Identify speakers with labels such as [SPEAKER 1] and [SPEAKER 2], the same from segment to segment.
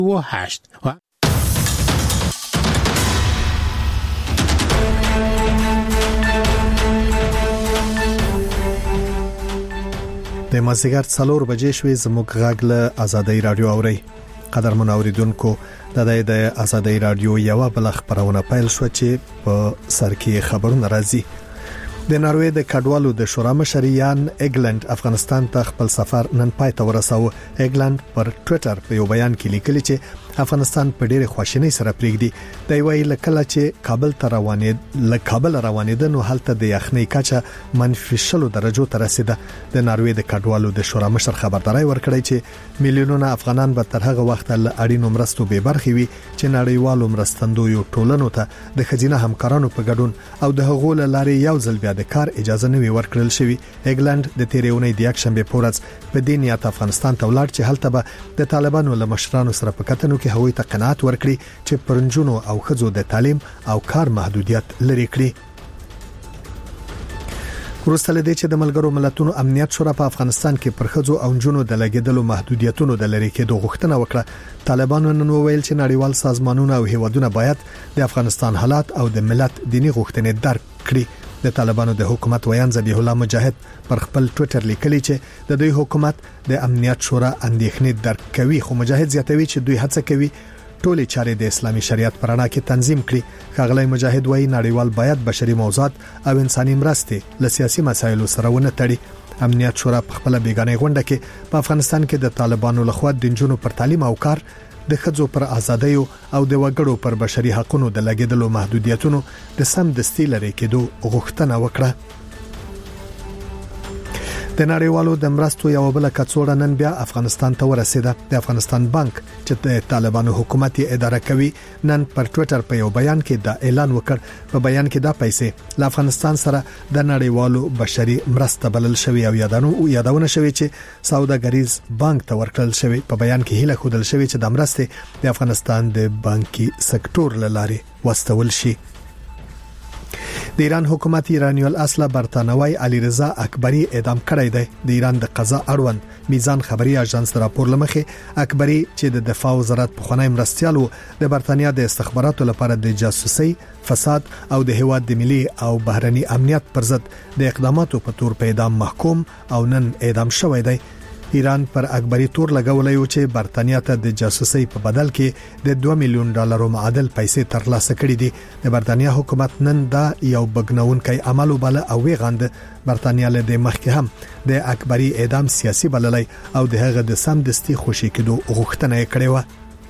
[SPEAKER 1] د مازیګر 4 بجې شوې زموږ غږ له آزادۍ رادیو اوري. قدرمن اوریدونکو د آزادۍ رادیو یو بل خبرونه پیل شو چې په سر کې خبرونه راځي. د ناروې د کډوالو د شورا مشریان ایګلند افغانستان ته خپل سفر نن پای ته ورساوه. ایګلند پر ټوئیټر په یو بیان کې لیکلي چې افغانستان په ډېره خوشحالۍ سره پریږدي. د ویل کله چې کابل روانېده نو هلته د یخنۍ کچه -0 درجو ته رسیده. د ناروې د کډوالو د شورا مشر خبرداري ورکړی چې میلیونونه افغانان به تر هغه وخت له اړینو مرستو به برخې وي چې نړیوالو مرستندویو ټولنو ته د خزینه همکارانو په ګډون او د هغو لارې یو ځل بیا د کار اجازه نه وی ورکړل شوی. ایګلند د تیریونې د یکشنبه په ورځ په دینیات افغانستان ته ولاړ چې هلته به د طالبانو له مشرانو سره په کتنو کې هوی ته قناعت ورکړي چې پرنجونو او خزو د تعلیم او کار محدودیت لري کړي. وروسته لدې چې د ملګرو ملتونو امنیت شورا په افغانستان کې پر خزو او جنونو د لګیدلو محدودیتونو د لری کېدو غوښتنه وکړه، طالبانو نن وویل چې نړیوال سازمانونه او هیوادونه باید د افغانستان حالات او د ملت دینی غوښتنې درک کړي. د طالبانو د حکومت ویان ذبیح الله مجاهد پر خپل ټوئیټر لیکلی چې د دوی حکومت د امنیت شورا اندېښنې درک کوي، خو مجاهد زیاتوي چې دوی هڅه کوي ټولې چارې د اسلامي شریعت پر رڼا کې تنظیم کړي. ښاغلی مجاهد وایي نړیوال باید بشري موضوعات او انساني مرستې له سیاسي مسایلو سره ونه تړي. امنیت شورا په خپل بیگانه غونډه کې په افغانستان کې د طالبانو لخوا د جنونو پر تعلیم او کار، د خځو پر ازادۍ او د وګړو پر بشري حقوقو د لګیدلو محدودیتونو د سم دستي لري کېدو غوښتنه وکړه. د نړیوالو د مرستو یو بل کڅوړه نن بیا افغانستان ته ورسیده. د افغانستان بانک چې د طالبانو حکومت یې اداره کوي نن پر ټوئیټر په یو بیان کې دا اعلان وکړ. په بیان کې دا پیسې له افغانستان سره د نړیوالو بشري مرسته بلل شوی او یادونه شوی چې سوداګریز بانک ته ورکړل شوی. په بیان کې هیله خودل شوی چې د مرستې د افغانستان د بانکي سکتور لاره واستول شي. د ایران حکومت ایرانی الاصل برتانوي علي رضا اکبری اعدام کړی دی. د ایران د قضا اړوند میزان خبري اژانس راپور لمخې اکبری چې د دفاع وزارت په خونای مرستيالو د برتانیا د استخباراتو لپاره د جاسوسي، فساد او د هیواد د ملي او بهرني امنیت پر ضد د اقداماتو په تور په اعدام محکوم او نن اعدام شوی دی. ایران پر اکبری تور لګولای و چې برتانیا ته د جاسوسي په بدل کې د $2 میلیون معادل پیسې ترلاسه کړې دي. د برتانیا حکومت نن دا یو بګنونکي عمل وباله او ویغاند. برتانیا له د مخکې هم د اکبری اعدام سیاسي بللای او د هغه د سم دستي خوشي کېدو غوښتنه کړې و.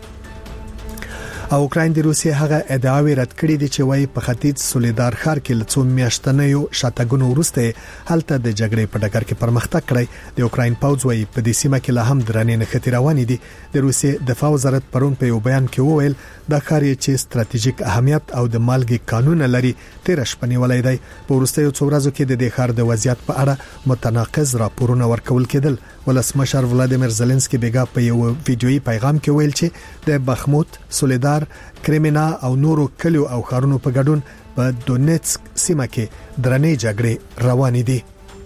[SPEAKER 1] او اوکراین د روسیې هغه ادعاوې رد کړې دي چې وايي په ختیځ سولیدار ښار کې له څو میاشتنیو شاتګونو وروسته هلته د جګړې په ډګر کې پرمختګ کړی. د اوکراین پوځ وايي په دې سیمه کې لا هم درنې نښتې روانې دي. د روسیې دفاع وزارت پرون په یو بیان کې وویل دا ښار چې ستراتیژیک اهمیت او د مالګي قانون لري 13 شپنې ولای دی. په وروستیو څو ورځو کې د دې ښار د وضعیت په اړه متناقض راپورونه ورکول کېدل. ولسمشر ولادیمیر زيلنسکي بیګا په یو ویډیويي پیغام کې ویل چې د بخموت، سولیدار، کریمینا او نورو کلیو او ښارونو په ګډون په دونیتسک سیمه کې درنې جګړې روانې دي.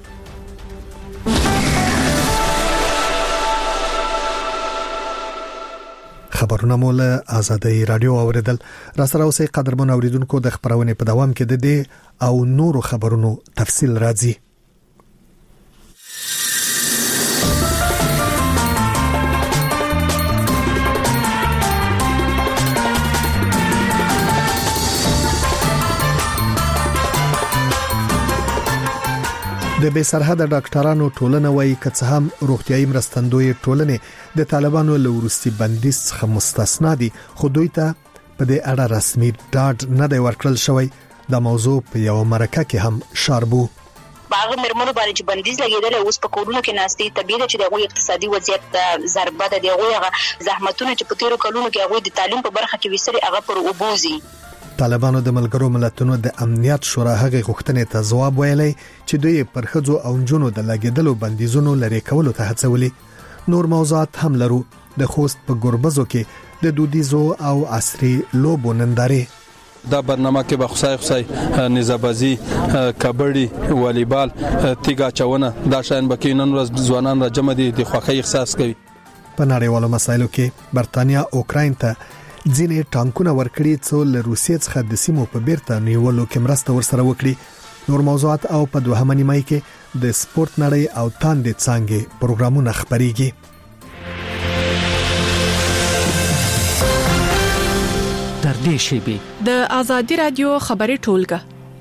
[SPEAKER 1] خبرونه مول آزادۍ رادیو اوریدل. را سره اوسې قدرمن اوریدونکو د خبرونه په دوام کې د دې او نورو خبرونو تفصیل راځي. د بې سرحده ډاکټرانو ټولنه وايي که څه هم روغتيایي مرستندوی ټولنې د طالبانو له وروستي بندیز څخه مستثنا دي، خو دوی ته په دې اړه رسمي ډاډ نه دی ورکړل شوی. دا موضوع په یو مرکه کې هم شاربو.
[SPEAKER 2] باغ مرمنو باندې چې بندیز لګیدل اوس په کورونو کې ناشتي طبيعي چې دغه اقتصادي وضعیت ضربه ده. دغه زحمتونه چې په تیرو کلونو کې هغه د تعلیم په برخه کې وسري هغه پر وبوزي.
[SPEAKER 1] طالبانو د ملګرو ملتونو د امنیت شورا هغه غوښتنې ته ځواب ویلی چې دوی پر خځو او نجونو د لګیدلو بندیزونو لري کولو ته هڅولي. نور موضوعات هم لرو. د خوست په ګوربزو کې د دودیزو او عصري لوبو نندارې.
[SPEAKER 3] دا برنامه کې به خصای نزابازی، کبډي، والیبال، تیګا چونه دا شاین بکې نن ورځ ځوانان را جمع دي د خوښۍ احساس کوي.
[SPEAKER 1] په نړیوالو مسایلو کې برتانیا اوکراین ته ځینې ټانکونه ورکړي څو له روسیې څخه د سیمو په بیرته نیولو کې مرسته ورسره وکړي. نور موضوعات او په دوهمه نیمه کې د سپورت نړۍ او تاندې څنګه پروګرامونه خبريږي.
[SPEAKER 4] تر دې شیبې
[SPEAKER 5] د ازادي رادیو خبري ټولګه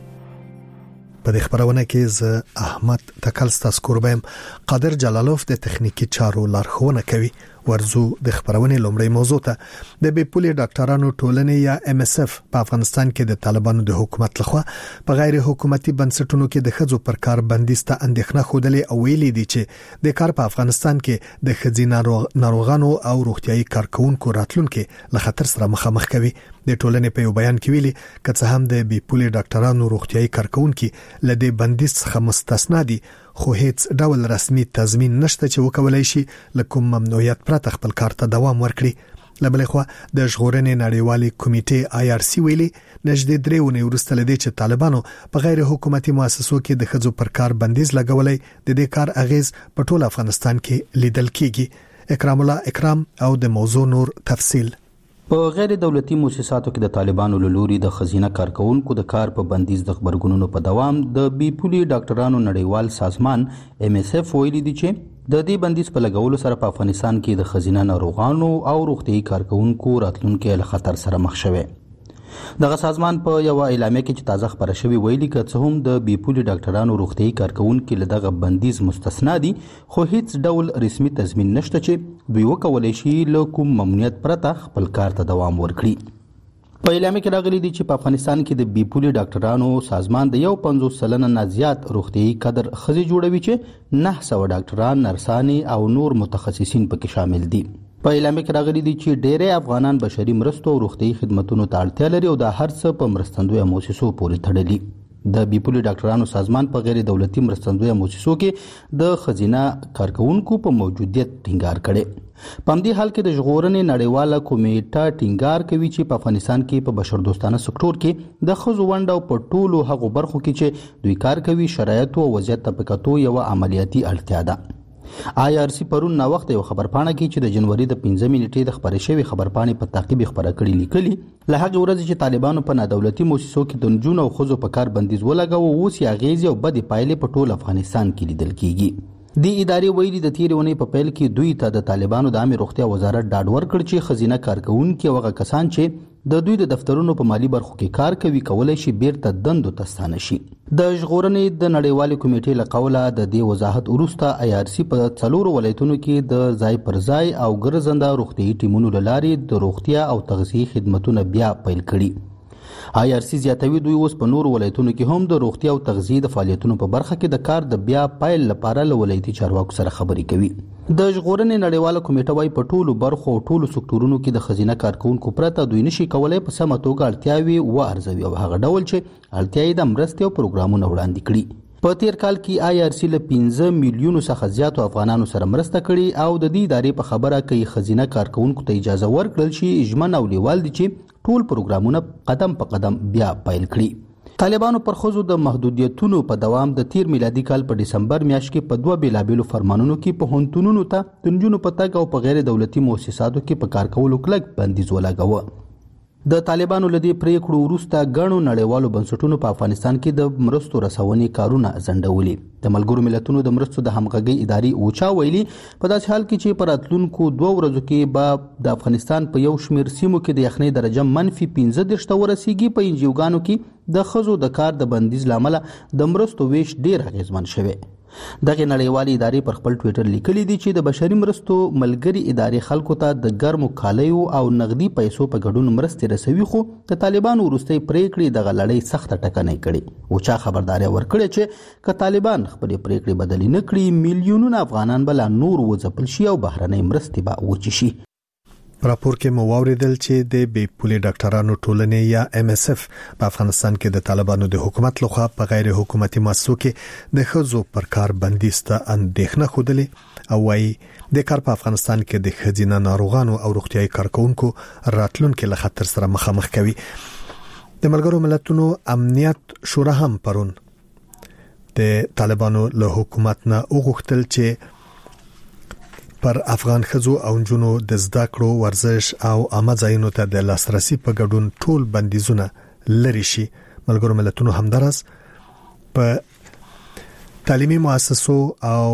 [SPEAKER 1] په دې خبرونه کې ز احمد تکلستا سکوربم قادر جلالوف د تخنیکی چارو لارښوونه کوي. ورزو د خبرونه لومړی موضوع ته د بیپولي ډاکټرانو ټولنې یا MSF په افغانستان کې د طالبانو د حکومت لخوا په غیر حکومتي بنسټونو کې د خځو پر کار بندیسته اندېښنه خوده او ویلي دي چې د کار په افغانستان کې د خځینه ناروغانو او روغتيایي کارکونکو راتلونکو له خطر سره مخامخ کوي. د ټولنې په یو بیان کې ویلي کڅ هم د بیپولي ډاکټرانو روغتيایي کارکونکو لدې بندیز څخه مستثنا دي، خو هیڅ ډول رسمي تضمین نشته چې وکولای شي لکه ممنوعیت پرته خپل کار ته دوام ورکړي. لبلې خو د ژغورنې نړیوالي کمیټې IRC ویلي نږدې 3 ونې وروسته لدې چې طالبانو په غیر حکومتي مؤسسو کې د خځو پر کار بندیز لګولای د دې کار اغیز په ټول افغانستان کې لیدل کیږي. اکرام الله اکرام او د موضوع نور تفصیل.
[SPEAKER 6] په غیر دولتي مؤسساتو کې د طالبانو لوري د خزینه کارکونکو د کار په بندیز د خبرګونونو په دوام د بیپولي ډاکټرانو نړیوال سازمان MSF ویلي دي چې د دې بندیز په لګولو سره په افغانستان کې د خزینه ناروغانو او روغتيایي کارکونکو راتلونکو له خطر سره مخ شوي. دغه سازمان په یو اعلامیه کې چې تازه خبره شوی ویلي چې هم د بیپولي ډاکټرانو روغتيایي کارکونکو له دغه بندیز مستثنا دي، خو هیڅ ډول رسمي تضمین نشته چې دوی وکولای شي له کوم ممنوعیت پرته خپل کار ته دوام ورکړي. په اعلامیه کې راغلي دي چې په افغانستان کې د بیپولي ډاکټرانو سازمان د 50% نه زیات روغتيایي کادر خزي جوړوي چې 900 ډاکټران، نرسانې او نور متخصصین پکې شامل دي. په اعلامیه کې راغلي دي چې ډېری افغانان بشري مرستو او روغتيایي خدماتو ته اړتیا لري او دا هر څه په مرستندویه مؤسسو پورې تړلي. د بیپولي ډاکټرانو سازمان په غیر دولتي مرستندویه مؤسسو کې د خزینه کارکونکو په موجودیت ټینګار کړي. په همدې حال کې د ژغورنې نړیواله کمیټه ټینګار کوي چې په افغانستان کې په بشردوستانه سکتور کې د خزو ونډه او په ټولو هغو برخو کې چې دوی کار کوي شرایط او وضعیت ته پکاتو یو عملیاتي اړتیا ده. IRC پرون نا وخت یو خبرپاڼه کې چې د جنوري د 15 نیټې د خبرې شوی خبرپاڼې په تعقیب خبره کړې لیکلي له هغه ورځې چې طالبانو په نادولتي مؤسسو کې د نجونو او ښځو په کار بندیز ولګاوه اوس یې اغیزې او بدې پایلې په ټول افغانستان کې لیدل کیږي. د ادارې ویلي د تیرې ونې په پیل کې دوی ته د طالبانو د عامه روغتیا وزارت ډاډ ورکړ چې خزینه کارکونکو او هغه کسان چې د دوی د دفترونو په مالی برخو کې کار کوي کولای شي بیرته دندو ته ستانه شي. د ژغورنې د نړیوالې کمیټې له قوله د دې وضاحت وروسته IRC په 4 ولایتونو کې د ځای پر ځای او ګرځنده روغتيایي ټیمونو لارې د روغتیا او تغذیه خدماتونه بیا پیل کړي. IRC زیاتوي دوی اوس په نور ولایتونو کې هم د روغتیا او تغذیه د فعالیتونو په برخه کې د کار د بیا پیل لپاره له ولایتي چارواکو سره خبرې کوي. د ژغورنې نړیواله کمیټه وايي په ټولو برخو او ټولو سکتورونو کې د خزینه کارکونکو پرته دوی نشي کولای په سمه توګه اړتیاوي وارزوي او هغه ډول چې اړتیاوي د مرستې او پروګرامونو وړاندې کړي. په تیر کال کې IRC له 15 میلیونو څخه زیاتو افغانانو سره مرسته کړي او د دې ادارې په خبره کوي خزینه کارکونکو ته اجازه ورکړل شي ژمن او لیوال دي چې ټول پروګرامونه قدم په قدم بیا پیل کړي. طالبانو پر خزو د محدودیتونو په دوام د تیر میلادي کال په دسمبر میاشت کې په 2 بیلابېلو فرمانونو کې په هونتونونو ته د نجونو په تګ او په غیر دولتي مؤسساتو کې په کار کولو کلک بندیز ولګاوه. د طالبانو لدی پریکړو وروسته غنو نړیوالو بنسټونو په افغانستان کې د مرستو رسونې کارونه ځنډولي. د ملګرو ملتونو د مرستو د همغږي ادارې اوچا ویلي په داسې حال کې چې پر اتلونکو 2 ورځو کې به د افغانستان په یو شمیر سیمو کې د یخنۍ درجه -15 ته ورسیږي. په انجیوګانو کې د خزو د کار د بندیز لامل د مرستو ویش ډیر اغیزمن شوی. دغه نړیوالې ادارې پر خپل ټوئیټر لیکلي دي چې د بشري مرستو ملګری ادارې خلکو ته د ګرمو کالیو او نغدي پیسو په ګډون مرستې رسوي، خو د طالبانو وروستۍ پریکړې دغه لړۍ سخته ټکنۍ کړي. او چا خبرداري ورکړي چې که طالبان خپل پریکړې بدلې نه کړي میلیونونه افغانان بل نور وځپل شي او بهرنۍ مرستې به وچی شي.
[SPEAKER 1] راپور کې مو واوریدل چې د بیپولي ډاکټرانو ټولنې یا MSF په افغانستان کې د طالبانو د حکومت لخوا په غیر حکومتي مؤسسو کې د خزو پر کار بندیز ته اندېښنه خوده او وايي د کار په افغانستان کې د خزینه ناروغانو او روغتيایي کارکونکو راتلونکو له خطر سره مخامخ کوي. د ملګرو ملتونو امنیت شورا هم پرون د طالبانو له حکومت نه وغوښتل چې پر افغان خزو او جنونو د زده کړو ورزش او عامه ځایونو ته د لاسرسي په ګډون ټول بندیزونه لري شي. ملګرو ملتونو همدارس په تعلیمي مؤسسو او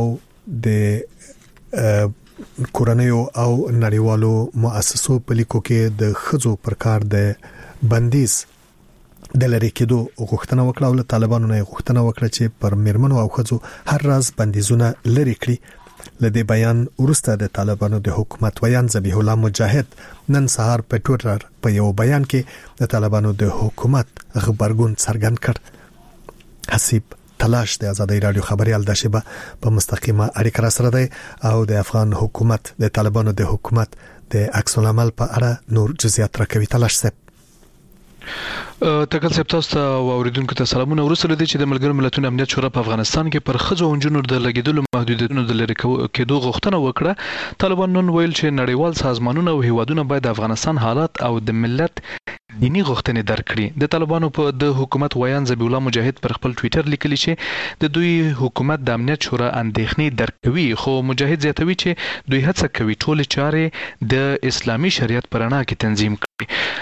[SPEAKER 1] د کورنیو او نړیوالو مؤسسو په لیکو کې د خزو پر کار د بندیز د لری کېدو غوښتنه وکړه او له طالبانو نه غوښتنه وکړه چې پر میرمنو او خزو هر راز بندیزونه لری کړي. لدې بیان ورسته د طالبانو د حکومت ویان ذبیح الله مجاهد نن سهار په ټوئیټر په یو بیان کې د طالبانو د حکومت خبرګون څرګند کړ. حسیب تلاش د ازادي رادیو خبريال د شبه په مستقیمه اړیکه را سره دی او د افغان حکومت د طالبانو د حکومت د عکس العمل په اړه نور جزئیات راکوي. تلاش صاحب
[SPEAKER 7] تکل سپ تاسو ته اوریدونکو ته سلامونه. ورسره دي چې د ملګرو ملتونو امنیت شورا په افغانستان کې پر خزو او جنونو د لګیدلو محدودیتونو د لری کېدو غوښتنه وکړه. طالبان نن ویل چې نړیوال سازمانونه او هیوادونه باید د افغانستان حالات او د ملت دینی غوښتنې درکړي. د طالبانو په د حکومت ویان ذبیح الله مجاهد پر خپل ټوئیټر لیکلی چې د دوی حکومت د امنیت شورا اندېښنې درکوي، خو مجاهد زیاتوي چې دوی هڅه کوي ټول چارې د اسلامي شریعت پر رڼا کې تنظیم کړي.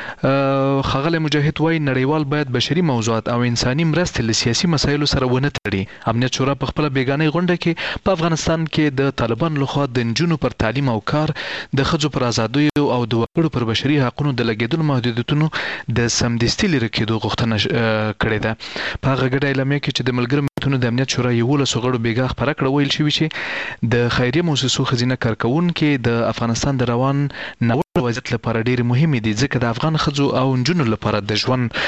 [SPEAKER 7] خغل مجاهد وایي نړیوال باید بشري موضوعات او انساني مرستې له سیاسي مسایلو سره ونه تړي. امنیت شورا په خپل بیگانه غونډه کې په افغانستان کې د طالبان لخوا د نجونو پر تعلیم او کار، د ښځو پر ازادیو او د وګړو پر بشري حقوقو د لګیدلو محدودیتونو د سمدستي لري کېدو غوښتنه کړې ده. په هغه ګډه اعلامیه کې چې د ملګرو ملتونو د امنیت شورا 11 غړو بیګا خبره کړه، ویل شوی چې د خیریه مؤسسو خزینه کارکونکو د افغانستان د روان نوښت وضعیت لپاره ډیر مهم دي، ځکه د افغان خزو او نجونو لپاره د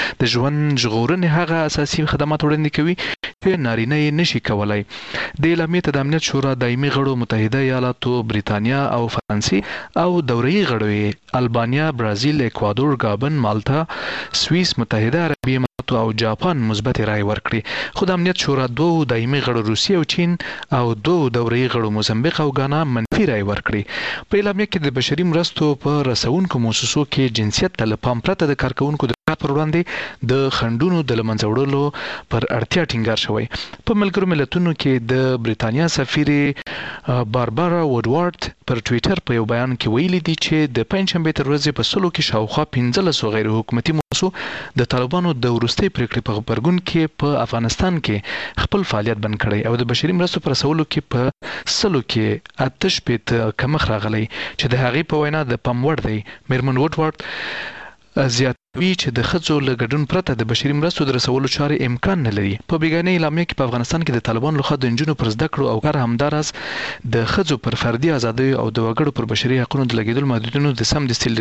[SPEAKER 7] ژوند ژغورنې هغه اساسي خدمات وړاندې کوي چې نارینه یې نشي کولای. د اعلامیې ته د امنیت شورا دایمي غړو متحده ایالاتو، بریتانیا او فرانسې او دوري غړو البانیا، برازیل، اکوادور، گابن، مالټا، سوئیس، متحده عربي امارات او جاپان مثبت رائے ورکړي. خو د امنیت شورا دوه دایمي غړو روسیه او چین او دوه دوري غړو موزمبیق او غانا منفي رائے ورکړي. په اعلامیه کې د بشري مرستو په رسونکو مؤسسو کې جنسیت ته له پام پرته د کارکونکو د کار پر وړاندې د خنډونو د لمنځه وړلو پر اړتیا ټینګار شوی. په ملګرو ملتونو کې د بریتانیا سفیر باربارا وډوارد پر ټوئیټر په یو بیان کې ویلي دي چې د پنځشنبه تر ورځې په سلو کې شاوخوا 15 غیر حکومتي مؤسسو د طالبانو د وروستي پریکړې په خبرګون کې په افغانستان کې خپل فعالیت بند کړی او د بشري مرستو پر رسولو کې په سلو کې آتش پیت کمخ راغلی چې د هغې په وینا د پام وړ دی. میرمن وډوارد زیاتوي چې د ښځو له ګډون پرته د بشري مرستو د رسولو چارې امکان نه لري. په بیګانه اعلامیه کې په افغانستان کې د طالبانو لخوا د نجونو پر زده کړو او کار همدارس د ښځو پر فردي ازادۍ او د وګړو پر بشري حقوقو د لګیدلو محدودیتونو د سمدستي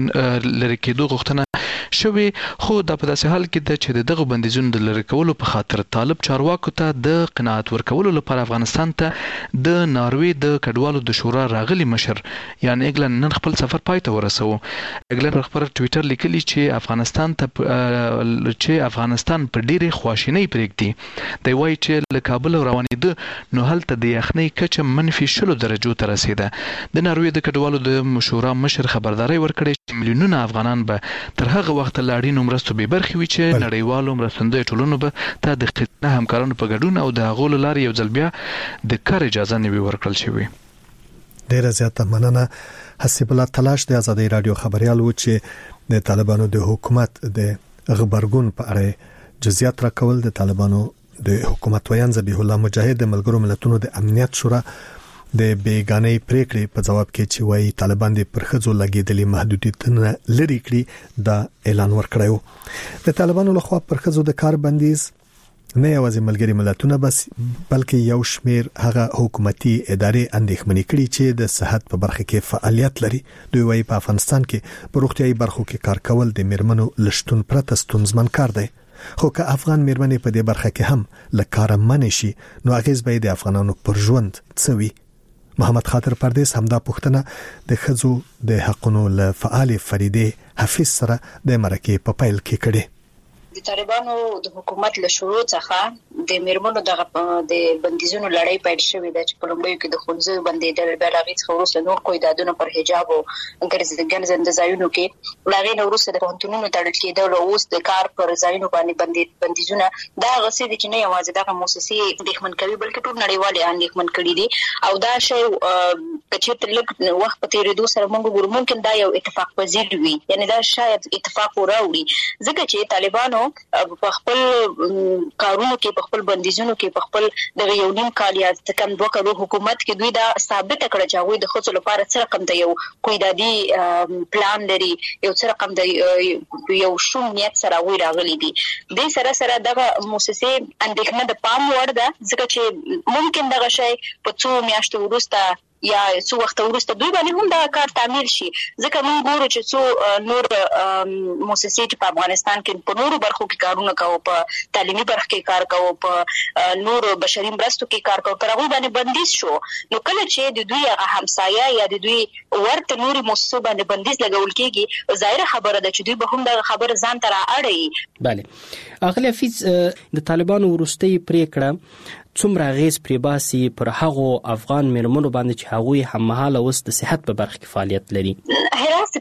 [SPEAKER 7] لري کېدو غوښتنه شوی. خو دا په داسې حال کې ده چې دغه بندیزونو د لري کولو په خاطر طالب چارواکو ته د قناعت ورکولو لپاره افغانستان ته د ناروې د کډوالو د شورا راغلي مشر یعنی ایګلند نن خپل سفر پای ته ورسوه. ایګلند پر خپل ټوئیټر لیکلی چې افغانستان په ډېرې خواشینۍ پرېږدي. دی وایي چې له کابل روانېده نو هلته د یخنۍ کچه منفي 10 درجو ته رسیده. د ناروې د کډوالو د شورا مشر خبرداري ورکړې چې میلیونونه افغانان به تر هغه وخت لاړینو مرستو به برخې وي چې نړیوالو مرستندویو ټولنو به ته د قطنه همکارانو په ګډون او د هغو له لارې یو ځل بیا د کار اجازه نه وي ورکړل شوې.
[SPEAKER 1] ډیره زیاته مننه. حسیب الله تلاش د ازادي رادیو خبريال و چې د طالبانو د حکومت د خبرګون په اړه جزئیات راکول. د طالبانو د حکومت ویان ذبیح الله مجاهد د ملګرو ملتونو د امنیت شورا د بیگانه پریکړې په جواب کې چې وایي طالبان د پرخځو لګیدلې محدودیتونه لري کړی دا اعلان ورکړیو. د طالبانو لخوا پرخځو د کار بندیز نه یوازې ملګري ملتونه بلکې یو شمیر هغه حکومتي ادارې اندېښمنې کړي چې د صحت په برخه کې فعالیت لري. دوی وایي په افغانستان کې په روغتيایي برخو کې کار کول د میرمنو لشتون پرته ستونزمن کار دی. خو که افغان میرمنې په دې برخه کې هم لکاره منې شي نو اغیز به د افغانانو پر ژوند څه وي. محمد خاطر پردیس همدا پوښتنه د خزو د حقونو له فعال فریده حفیظ سره د مرکه په پیل کې کړي.
[SPEAKER 2] د طالبانو د حکومت له شروع څخه د میرمنو د بندیزونو لړۍ پیل شوې ده چې په لومړیو کې د ښوونځیو بندېدل، بیا له هغې څخه وروسته نور قیدادونه پر حجاب او ګرځنده ځایونو کې، له هغې نه وروسته د پوهنتونونو تړل کېدل او اوس د کار پر ځایونو باندې بندیزونه. دا هغه څه دي چې نه یوازې دغه موسسې اندېښمن کوي بلکې ټول نړیوال یې اندېښمن کړي دي. او دا شی که چېرته لږ وخت په تېرېدو سره موږ وګورو ممکن دا یو اتفاق پذیر وي، یعنې دا شاید اتفاق وراوړي، ځکه چې طالبانو په خپل کارونو کې، په خپل بندیزونو کې، په خپل دغه یو نیم کال یا کم 2 کالو حکومت کې دوی دا ثابته کړه چې هغوی د ښځو لپاره څه رقم د یو قیدادي پلان لري، یو څه رقم د یو شوم نیت سره هغوی راغلي دي. دې سره سره دغه موسسې اندېښنه د پام وړ ده، ځکه چې ممکن دغه شی په څو میاشتو وروسته یا څو وخت وروسته دوی باندې هم دا کار تعمیل شي، ځکه موږ ګورو چې څو نور موسسې چې په افغانستان کې په نورو برخو کې کارونه کوو، په تعلیمي برخه کې کار کوو، په نورو بشري مرستو کې کار کوو، پر هغوی باندې بندیز شو. نو کله چې د دوی هغه همسایه یا د دوی ورته نورې موسسو باندې بندیز لګول کېږي، ظاهره خبره ده چې دوی به هم دغه خبره ځان ته رااړوي.
[SPEAKER 4] بله اغلی حفیظ، د طالبانو وروستۍ پریکړه څومره اغیز پرې باسي پر هغو افغان میرمنو باندې چې هغوی هممهاله اوس د صحت په برخه کې فعالیت لري؟
[SPEAKER 2] هراس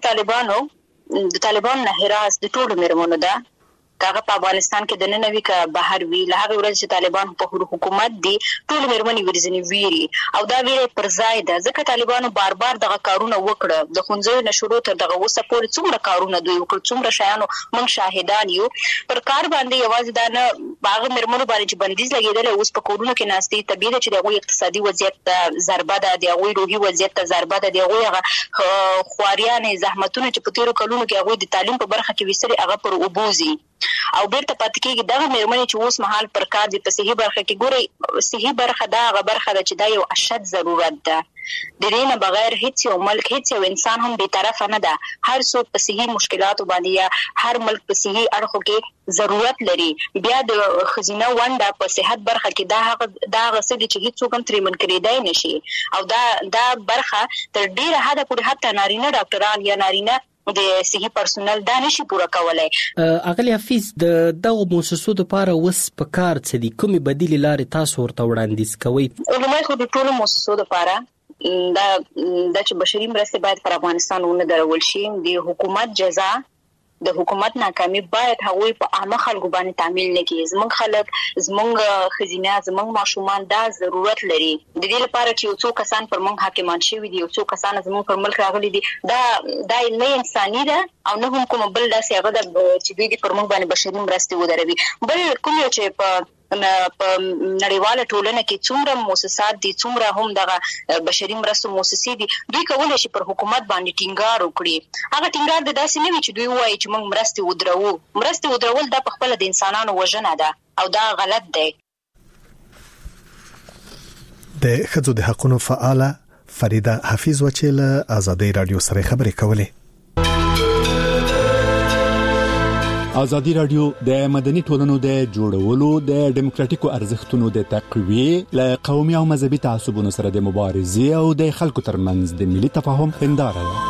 [SPEAKER 2] د طالبانو نه هراس د ټولو میرمنو ده، که هغه په افغانستان کې دننه وي که بهر وي. له هغې ورځې چې طالبان په حکومت دي ټولې میرمنې ورځنې ویري، او دا ویره پر ځای ده، ځکه طالبانو بار بار دغه کارونه وکړه. د ښوونځیو نه شروع تر دغه اوسه پورې څومره کارونه دوی وکړل، څومره شیانو موږ شاهدان یو. پر کار باندې یوازې دا نه، په هغه میرمنو باندې چې بندیز لګېدلی اوس په کورونو کې ناستې، طبیعي ده چې د هغوی اقتصادي وضعیت ته ضربه ده، د هغوی روحي وضعیت ته ضربه ده، د هغوی هغه خواريانې زحمتونه چې په تېرو کلونو کې هغوی د تعلیم په برخه کې ویستلي هغه پر اوبو ځي او بیرته پاتې کېږي. دغه میرمنې چې اوس مهال پر کار دي په صحي برخه کې، ګورئ صحي برخه دا هغه برخه ده چې دا یو اشد ضرورت ده. د دې نه بغیر هیڅ یو ملک، هیڅ یو انسان هم بی‌طرفه نه ده. هر څوک په صحي مشکلاتو باندې یا هر ملک په صحي اړخو کې ضرورت لري. بیا د ښځینه ونډه په صحت برخه کې دا هغه څه دي چې هیڅوک هم ترې منع کېدای نه شي، او دا برخه تر ډېره حده پورې حتی نارینه ډاکټران یا نارینه د صحي پرسونل دا نشي پوره کولای.
[SPEAKER 4] اغلی حفیظ، د دغو موسسو دپاره اوس په کار څه دي؟ کومې بدیلې لارې تاسو ورته وړاندیز کوئ؟
[SPEAKER 2] لومړی خو د ټولو موسسو دپاره دا چې بشري مرستې باید پر افغانستان ونه درول شي. د حکومت جزا، د حکومت ناکامي باید هغوی په عامه خلکو باندې تعمیل نه کړي. زموږ خلک، زموږ ښځینه، زموږ ماشومان دا ضرورت لري. د دې لپاره چې یو څو کسان پر موږ حاکمان شوي دي، یو څو کسان زموږ پر ملک راغلي دي، دا نه انساني ده او نه هم کومه بل داسې هغه ده چې دوی پر موږ باندې بشري مرستې ودروي. بل کوم یو چې په نړیواله ټولنه کې څومره موسسات دي، څومره هم دغه بشري مرستو موسسې دي، دوی کولی شي پر حکومت باندې ټینګار وکړي. هغه ټینګار د داسې نه وي چې دوی ووایي چې موږ مرستې ودروو. مرستې ودرول دا په خپله د انسانانو وژنه ده او دا غلط دی.
[SPEAKER 1] د ښځو د حقونو فعاله فریده حفیظ و چې له آزادۍ رادیو سره خبرې کولې.
[SPEAKER 8] آزادی رادیو د مدني ټولنو د جوړولو، د ډیموکراټیکو ارزښتونو د تقویې، له قومي او مذهبي تعصبونو سره د مبارزې او د خلکو ترمنځ د ملي تفاهم هنداره ده.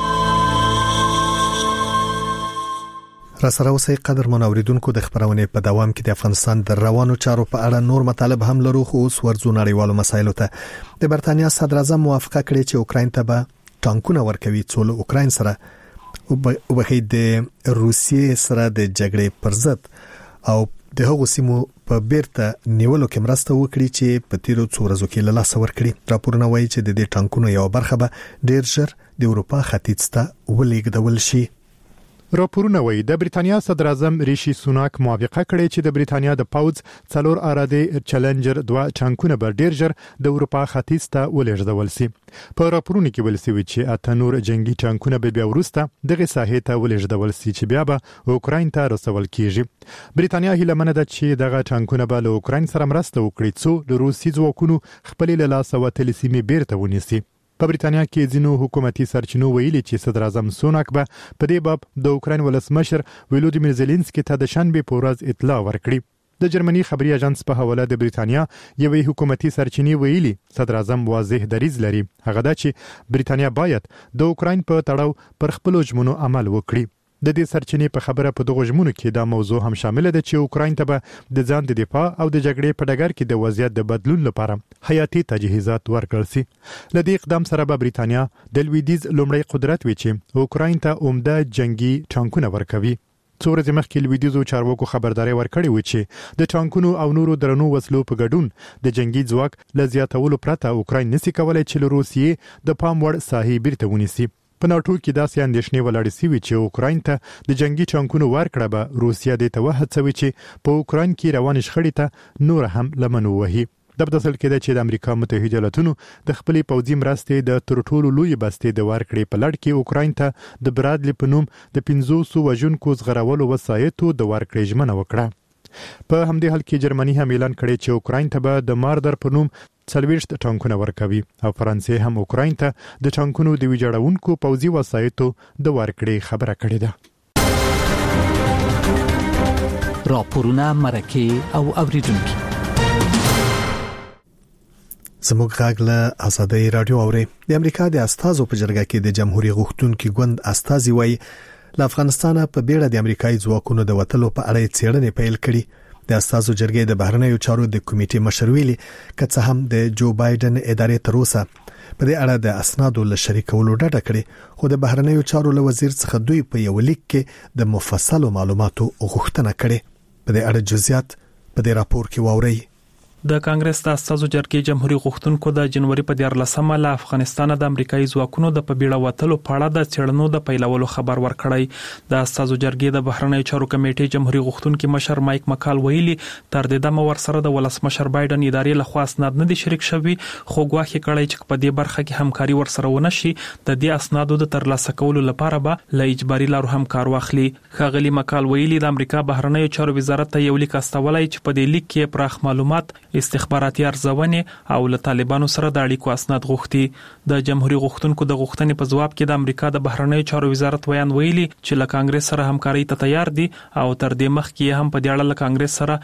[SPEAKER 1] را سره اوسئ قدرمن اوریدونکو، د خبرونې په دوام کې د افغانستان د روانو چارو په اړه نور مطالب هم لرو، خو اوس ورځو نړیوالو مسایلو ته. د برتانیا صدر اعظم موافقه کړې چې اوکراین ته به ټانکونه ورکوي، څو له اوکراین سره وبخې د روسیې سره د جګړې پر ضد او د هغو سیمو په بیرته نیولو کې مرسته وکړي چې په تیرو څو ورځو کې له لاسه ورکړي. راپورونه وایي چې د دې ټانکونو یو برخه به ډیر ژر د اروپا ختیځ ته ولېږدول شي.
[SPEAKER 9] راپورونه وایي د بریتانیا صدر اعظم ریشي سوناک موافقه کړې چې د بریتانیا د پاوز 4 اراده چیلنجر 2 ټانکونه به ډیر ژر د اروپا ختیځ ته ولېږدول شي. په راپورونو کې ویل شوی چې اته نور جنگي ټانکونه به بیا ورسته دغه ساحې ته ولېږدول شي چې بیا به اوکراین ته رسول کیږي. بریتانیا هیله منه ده چې دغه ټانکونه به له اوکراین سره مرسته وکړي څو د روسي ځواکونو خپل له لاسه وتلې سیمې بیرته ونیسي. په بریتانیا کې ځینو حکومتي سرچینو ویلي چې صدر اعظم سوناک به په دې باب د اوکراین ولسمشر ولودیمیر زيلنسکي ته د شنبه په ورځ اطلاع ورکړي. د جرمني خبري اژانس په حواله د بریتانیا یوې حکومتي سرچینې ویلي صدر اعظم واضح دریځ لري، هغه دا چې بریتانیا باید د اوکراین په تړاو پر خپل ژمنو عمل وکړي. د دې سرچینې په خبره په دغه ژمنو کې دا موضوع هم شامل ده چې اوکراین ته به د ځان د دفاع او د جګړې په ډګر کې د وضعیت د بدلون لپاره حیاتي تجهیزات ورکړل شي. لدې اقدام سره به بریتانیا د لویدیز لومړی قدرت وي چې اوکراین ته عمده جنگي ټانکونه ورکوي. څو ورځې مخکې لویدیزو چارواکو خبرداري ورکړې و چې د ټانکونو او نورو درنو وسلو په ګډون د جنگي ځواک ل زیاتولو پرته اوکراین نشي کولای چې له روسیې د پام وړ ساحې بیرته ونیسي. په ناټو کې داسې اندېښنې ولاړې سوي چې اوکراین ته د جنگي ټانکونو ورکړه به روسیا د توهڅوي چې په اوکراین کې روان شخړې ته نور هم لمن ووهي. د بدسل کې د امریکا متحده ایالاتونو د خپلې پوځي مرستې د تر ټولو لوی بستې د ورکړې په لړ کې اوکراین ته د برادلی په نوم د 500 وژونکو زغرولو وسایطو د ورکړې ژمنه وکړه. په همدې حال کې جرمني هم اعلان کړی چې اوکراین ته به د ماردر په نوم 40 ټانکونه ورکوي او فرانسې هم اوکراین ته د ټانکونو د ویجاړونکو پوځي وسایطو د ورکړې خبره کړې ده.
[SPEAKER 10] راپورونه مرکه او اوریدونکو
[SPEAKER 1] زموږ غږ له آزادۍ رادیو اوري. د امریکا د استازو په جرګه کې د جمهوریت غوښتونکو ګوند استازي وایي له افغانستان په بیړه د امریکایي ځواکونو د وټلو په اړه څېړنې پیل کړي. د استازو جرګې د بهرنیو چارو د کمیټې مشر ویلي کڅه هم د جو بایدن ادارې تر اوسه په دې اړه د اسنادو له شریکولو ډډه کړې، خو د بهرنیو چارو له وزیر څخه دوی په یو لیک کې د مفصلو معلوماتو غوښتنه کړې. په دې اړه جزئیات په دې راپور کې واورئ.
[SPEAKER 11] د کانګرس د استازو جرګې جمهوریت غوښتونکو د جنوري په 14مه له افغانستان د امریکایي ځواکونو د په بیړه وټلو په اړه د څېړنو د پیلولو خبر ورکړی. د استازو جرګې د بهرنیو چارو کمیټې جمهوریت غوښتونکو مشر مایک مکال ویلي تر دې دمه ورسره د ولسمشر بایدن ادارې له خوا اسناد نه دي شریک شوي، خو ګواښ کړی چې په دې برخه کې همکاري ورسره ونه شي د دې اسنادو د ترلاسه کولو لپاره به له اجباري لارو هم کار واخلي. ښاغلي مکال ویلي د امریکا بهرنیو چارو وزارت ته یو لیک استولای چې په دې لیک کې پراخ معلومات، استخباراتي ارزونې او له طالبانو سره د اړیکو اسناد غوښتي. د جمهوریت غوښتونکو د غوښتنې په ځواب کې د امریکا د بهرنیو چارو وزارت ویان ویلي چې له کانګرس سره همکاري ته تیار دي او تر دې مخکې هم په دې اړه له کانګرس سره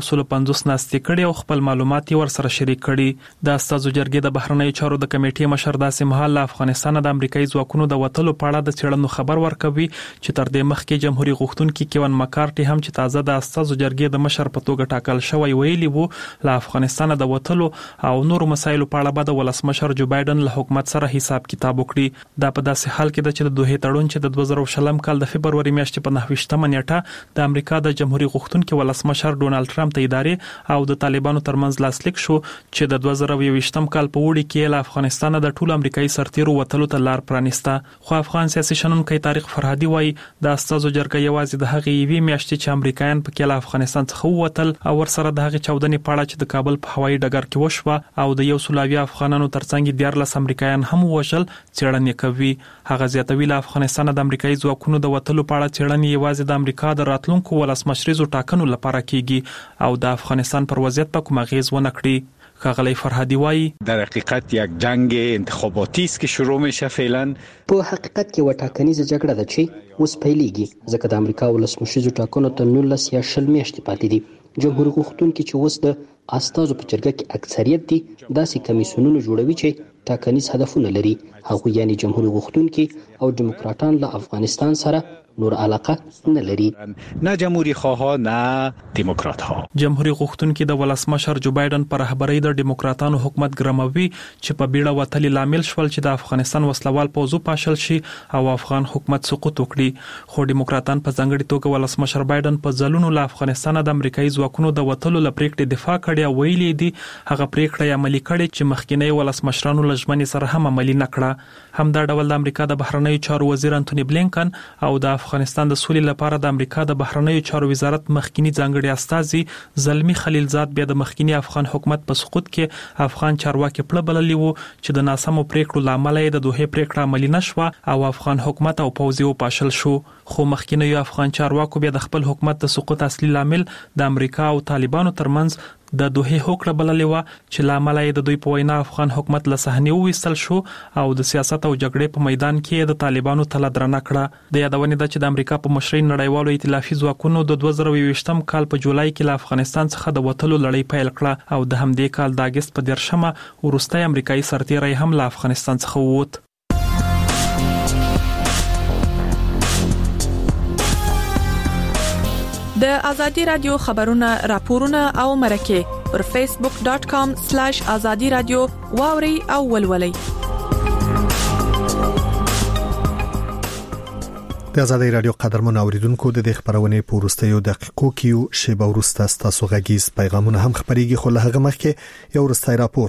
[SPEAKER 11] 150 ناستې کړي او خپل معلومات یې ورسره شریک کړي. د استازو جرګې د بهرنیو چارو د کمیټې مشر داسې مهال له افغانستان د امریکایي ځواکونو د وټلو په اړه د څېړنو خبر ورکوي چې تر دې مخکې جمهوریت غوښتونکو کیون مکارټي هم چې تازه د استازو جرګې د مشر په توګه ټاکل شوی ویلي وو له افغانستان د وټلو او نورو مسایلو په اړه به د ولسمشر جو بایدن له حکومت سره حساب کتاب وکړي. دا په داسې حال کې چې د دوه تړون چې د 2020 کال د فبرवरी میاشتې په 9مه نیټه د امریکا د جمهوریت غوښتونکو ولسمشر ډونالد ټرمپ ته ادارې او د طالبانو ترمنځ لاسلیک شو چې د 2020 کال په وړي کې له افغانستان د ټول امریکایي سرتیرو وټلو ته لار پرانیسته. خو افغان سیاسي شنونکي طارق فرهادي وایي د استازو جرګه یوازې د هغې یوې میاشتې چې امریکایان په کې له افغانستان څخه ووتل او ورسره د هغې چاودنې په اړه چې د کابل په هوایي ډګر کې وشوه او د 100 افغانانو ترڅنګ 14 امریکایان هم وژل څېړنې کوي. هغه زیاتوي له افغانستان د امریکایي ځواکونو د وټلو په اړه څېړنې یوازې د امریکا د راتلونکو ولسمشریزو ټاکنو لپاره کیږي او د افغانستان پر وضعیت په کوم اغیز ونه کړي. ښاغلی فرهادي وایي
[SPEAKER 12] در حقیقت یک جنگ انتخاباتی است که شروع میشه فعلا.
[SPEAKER 13] په حقیقت کې وټاکنیزه جګړه ده چې اوس پیلېږي ځکه د امریکا ولسمشریزو ټاکنو ته 19 یا 20 میاشتې پاتې دي. جمهوریت غوښتونکو چې اوس د استازو په جرګه کې اکثریت دي داسې کمیسیونونه جوړوي چې ټاکنیز هدفونه لري، هغه یعنی جمهوریت غوښتونکو او دیموکراتان له افغانستان سره نور علاقه نه لري،
[SPEAKER 12] نه جمهوریت خواه نه دیموکرات ها.
[SPEAKER 11] جمهوریت غوښتونکو د ولسمشر جو بایدن پر رهبری د دیموکراتانو حکومت ګرموي چې په بیړه وټلې لامل شول چې د افغانستان وسلوال پوځو پاشل شي او افغان حکومت سقوط وکړي. خو دیموکراتان په ځانګړي توګه ولسمشر بایدن په ځلونو له افغانستان د امریکایي ځواکونو د وټلو لپاره دفاع کړې او ویلي دي هغه پریکړه عملي کړې چې مخکینی ولسمشرانو لژمنې سره هم عملي نکړه. همدا ډول د امریکا د بهرنیو چارو وزیر انټونی بلینکن او د افغانستان د سولې لپاره د امریکا د بهرنیو چارو وزارت مخکینی ځانګړي استازي زلمی خلیلزاد بیا د مخکینی افغان حکومت په سقوط کې افغان چارواکي پړه بللی وو چې د ناسمو پریکړو لامل یې د دوه پریکړه عملي نشوه او افغان حکومت او پوځي او پاشل شو. خو مخکینی افغان چارواکو بیا د خپل حکومت د سقوط اصلي لامل د امریکا او طالبانو ترمنځ د دوه هوکړه بللې و چې لامل یې د دوی په وینا افغان حکومت له صحنې وویستل شو او د سیاست او جګړې په میدان کې د طالبانو تله درنه کړه. د یادونې ده چې د امریکا په مشرۍ نړیوالو ائتلافي ځواکونو د 2020 کال په جولای کې له افغانستان څخه د وټلو لړۍ پیل کړه او د همدې کال د اگست په 10مه وروستي امریکایي سرتیری هم له افغانستان څخه ووت.
[SPEAKER 5] د ازادي رادیو خبرونه راپورونه او مرکه پر facebook.com/azadi radio واوري او ولولي.
[SPEAKER 1] د ازادي رادیو قدرمن اوریدونکو د خبرونه پورستیو دقیقو کیو شیبه ورسته ستاسو غږیز پیغامونه هم خبريږي خو له هغه مخکې یو ورستای راپور.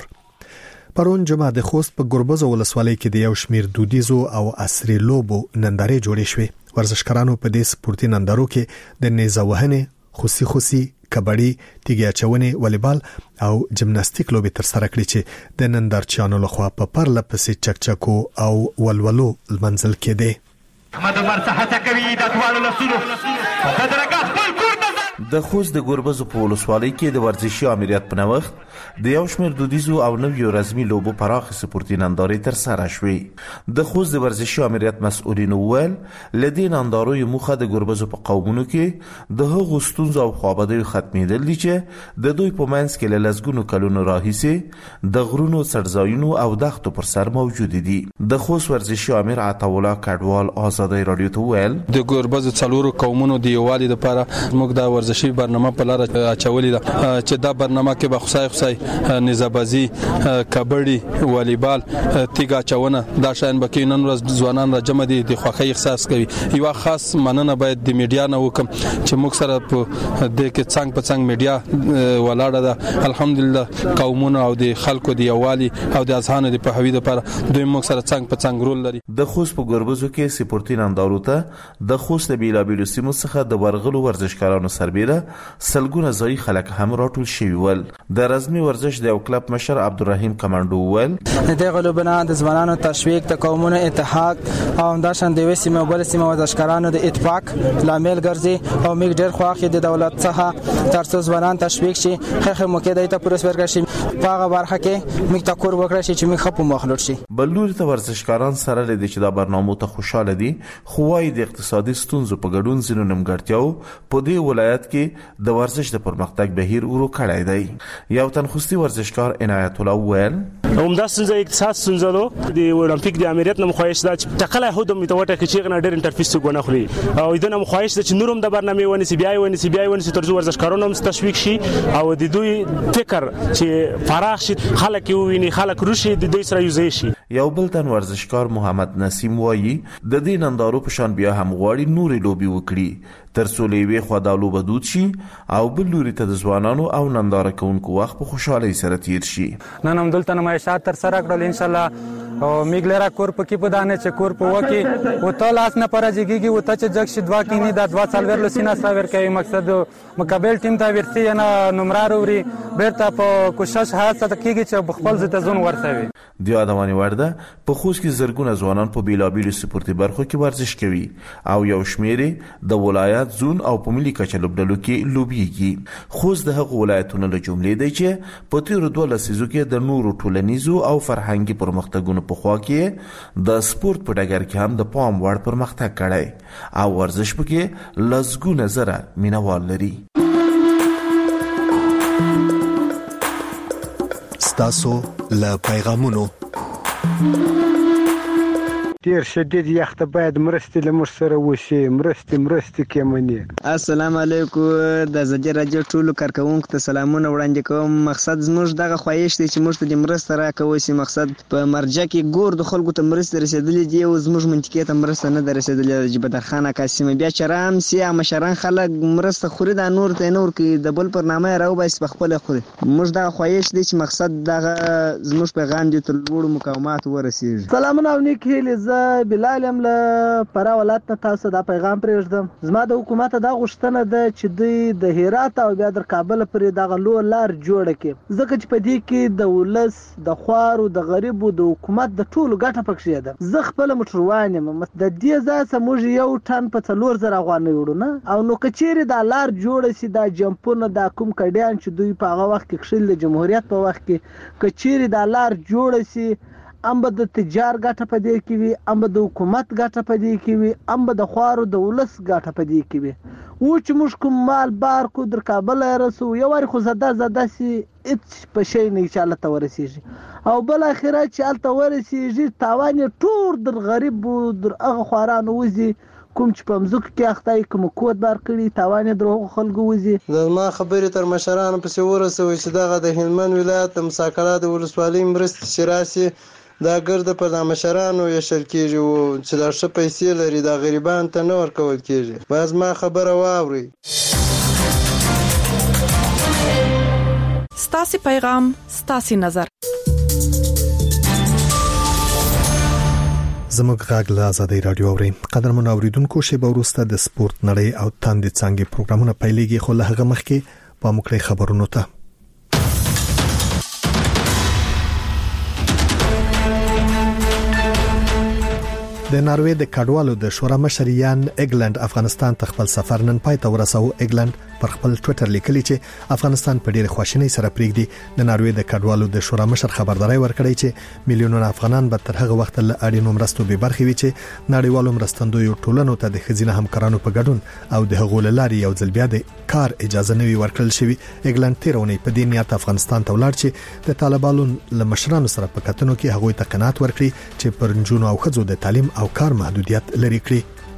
[SPEAKER 1] پرون جمعه د خوست په ګربز ولسوالۍ کې د یو شمیر دودیزو او عصري لوبو نندارې جوړې شوې. ورزشکارانو په دې سپورتي نندارو کې د نیزه وهنې، خوسي، کبډي، تیږه اچونې، والیبال او جمناستیک لوبې تر سره کړې چې د نندارچیانو لخوا په پرله پسې چکچکو او ولولو منزل کې دي.
[SPEAKER 14] احمد عمر صحته کوي د ټولو لسونو بدرګه خپل کور ته
[SPEAKER 15] د خوست د ګربز په ولسوالۍ کې د ورزشي امریت په نوښت د یو شمېر دودیزو او نویو رسمي لوبو پراخه سپورتي نندارې تر سره شوې. د خوست د ورزشي امریت مسؤلینو ویل لدې نندارو موخه د ګربز په قومونو کې د هغو ستونزو او خوابدیو ختمېدل دي چې د دوی په منځ کې له لسګونو کلونو راهیسې د غرونو سرځایونو او دښتو پر سر موجود دي. د خوست ورزشي امیر عطاالله کډوال آزادۍ رادیو ته ویل
[SPEAKER 3] د ګربز څلورو قومونو د یووالي لپاره موږ د ورزشي برنامه په لار اچولې ده چې دا برنامه کې به خصای نزابازي، کبډي، والیبال، تیګه چونه دا شاین بکې نن ورځ ځوانان را جمع دي د خوښۍ احساس کوي. یو خاص مننه باید د میډیا نه وکم چې موږ سره په دې کې څنګه په څنګه میډیا ولاړه ده. الحمدلله قومونو او د خلکو د یووالي او د اذهان د پوهاوي لپاره دوی موږ سره څنګه په څنګه رول لري.
[SPEAKER 15] د خوست په ګربزو کې سپورتي نندارو ته د خوست بیلابیلو سیمو څخه د ورغلو ورزشکارانو سربېره سلګونه ځای خلک هم راټول شوي ول. د رزمي ورزش د یو کلب مشر عبدالرحیم کمانډو ول
[SPEAKER 16] دغه لوبونه د ځوانانو تشویق، د قومونو اتحاد او همداشان د وسیمه بل سیمه ورزشکارانو د اتفاق لامل ګرځي او موږ ډېر خوښ د دولت څخه ترڅو ځوانان تشویق شي، خخه موکې دایته پروس ورکړي شي په هغه برخه کې موږ تکور وکړي چې موږ خپل مخلوط شي.
[SPEAKER 15] بلور ته ورزشکاران سره لدی چې دا برنامه ته خوشاله دي خو وايي د اقتصادي ستونزو په ګډون ځینو نیمګړتیاو په دې ولایت کې د ورزش د پرمختګ بهیر ورو کړی دی. یو تنخوستي ورزشکار عنایت الله ویل
[SPEAKER 17] همدا ستونزه اقتصاد ستونزه ده د اولمپیک د امریت نه مخایش ده چې تقله هودم میتوټه کې چې غنا ډېر انټرفیس غونه خوري او دنه مخایش ده چې نورم د برنامه ونی سی بي آی ترجو ورزشکارانو هم تشویق شي او د دوی فکر چې فراخ شي، خلک ویني، خلک روشي د دوی سره یوځای شي.
[SPEAKER 15] یو بل تن ورزشکار محمد نسیم وایي د دې نندارو په شان بیا هم غواړي نورې لوبي وکړي ترڅو لوي خو د لوبه دود شي او بل لوري ته د ځوانانو او ننداره کوونکو وخت په خوشحالي سره تیر شي.
[SPEAKER 18] نن هم دلته نمایشات تر سره کړل ان شاء الله او میګلرا کور په کې پدانه چې کور په وکی او تلاس نه پرځيږي او ته چې جګ شي دوا کې نه د دوا څلور لسینا ساور کوي. مقصد مقابل ټیم ته ورسي نه نمرار وري بیرته په کوشش هڅه کیږي چې خپل ځته ځون ورسوي.
[SPEAKER 15] د یادواني ورده په خوست کې زرګونه ځوانان په بیلابیلو سپورتي برخو کې ورزش کوي او یو شمیرې د ولایت زون او په ملي کچه لوبډلو کې لوبيږي. خوست د هغو ولایتونو له جملې دی چې په تیرو 12 لسیزو کې د نورو ټولنیزو او فرهنګي پرمختګونو په خوا کې د سپورت په ډګر کې هم د پام وړ پرمختګ کړی او ورزش پکې لسګونه زره مینوال لري.
[SPEAKER 1] ستاسو له پیغامونو
[SPEAKER 19] ډیر شدید یخ ته باید مرستې لمر سره وشي، مرستې کېمنې.
[SPEAKER 20] السلام علیکم د ازادي رادیو ټولو کارکونکو ته سلامونه وړاندې کوم. مقصد زموږ دغه خواهش دی چې موږ ته د مرسته راکوي شي. مقصد په مرجع کې ګور د خلکو ته مرسته رسیدلې دی او زموږ منطقې ته مرسته نه رسیدلې. د بدرخان قاسم بیا چرام سي مشران خلک مرسته خوري د نور ته نور کې د بل برنامه راو بس په خپل خوري. موږ دغه خواهش دی چې مقصد دغه زموږ پیغام دی تر لوړ مقامات ورسیږي.
[SPEAKER 21] سلامونه او نیک هیله بلال هم له فرا ولایت ته تاسو دا پیغام پرېږدم. زما د حکومت دا غوښتنه ده چې دوی د هرات او بیا د کابل پرې دغه لار جوړه کړي ځکه چې په دې کې د ولس د خوارو د غریبو د حکومت د ټولو ګټه پکې ده. زه خپل موټروان یم د دې ځای موږ یو ټن په 4000 افغانۍ وړو نه او نو کچېرې دا لار جوړه شي دا جمپونه دا کوم کډیان چې دوی په هغه وخت کې خشل د جمهوریت په وخت کې کچېرې دا لار جوړه شي ام به د تجار ګټه پدې کې وي، ام به د حکومت ګټه پدې کې وي، ام به د خوارو د ولس ګټه پدې کې وي. و چې موږ کوم مال بار کو در کابل رسو یو واری خو زده سي هیڅ په شي نه چې الله ته ورسیږي او بل اخرت چې الله ته ورسیږي تاوان ټول در غریب در هغه خوارانو وزي کوم چې په مزک کې اخته کوم کود بار کړي تاوان دروغ خلکو وزي
[SPEAKER 6] ما خبرې تر مشرانو پسې ورسوي چې دغه د هلمند ولایت د مساکلات د ولسوالۍ مرستې شراسي دا ګرد په مشرانو یشل کېږي او چې دا ښه پیسې لري دا غریبان ته نه ورکول کېږي باز ما خبره واوري
[SPEAKER 5] ستاسي پیغام ستاسي نظر
[SPEAKER 1] زموږ غږ له آزادۍ رادیو اوري قدرمن اوریدونکو شیبه وروسته د سپورت نړۍ او تاندې څنګه پروګرامونه پیلېږي خو له هغه مخکې په مکړې خبرونو ته د ناروې د کډوالو د شورا مشر یان انګلند افغانستان ته خپل سفر نن پای ته ورساو. انګلند پر خپل ټوئیټر لیکلی چې افغانستان په ډېر خوشحالۍ سره پریږدي. د ناروې د کډوالو د شورا مشر خبرداري ورکړی چې میلیونونه افغانان به تر هغه وخت له اړینو مرستو به برخې وي چې نړیوالو مرستندویو ټولنو ته د خزینه همکارانو په ګډون او د هغو لاري یو ځل بیا د کار اجازه نوي ورکړل شوی. انګلند تیرونی په دې نیت افغانستان ته ولاړ چې د طالبانو له مشرانو سره په کتنو کې هغوی ته قناعت ورکړي چې پر نجونو او ښځو د تعلیم او کار محدودیت لري کړی.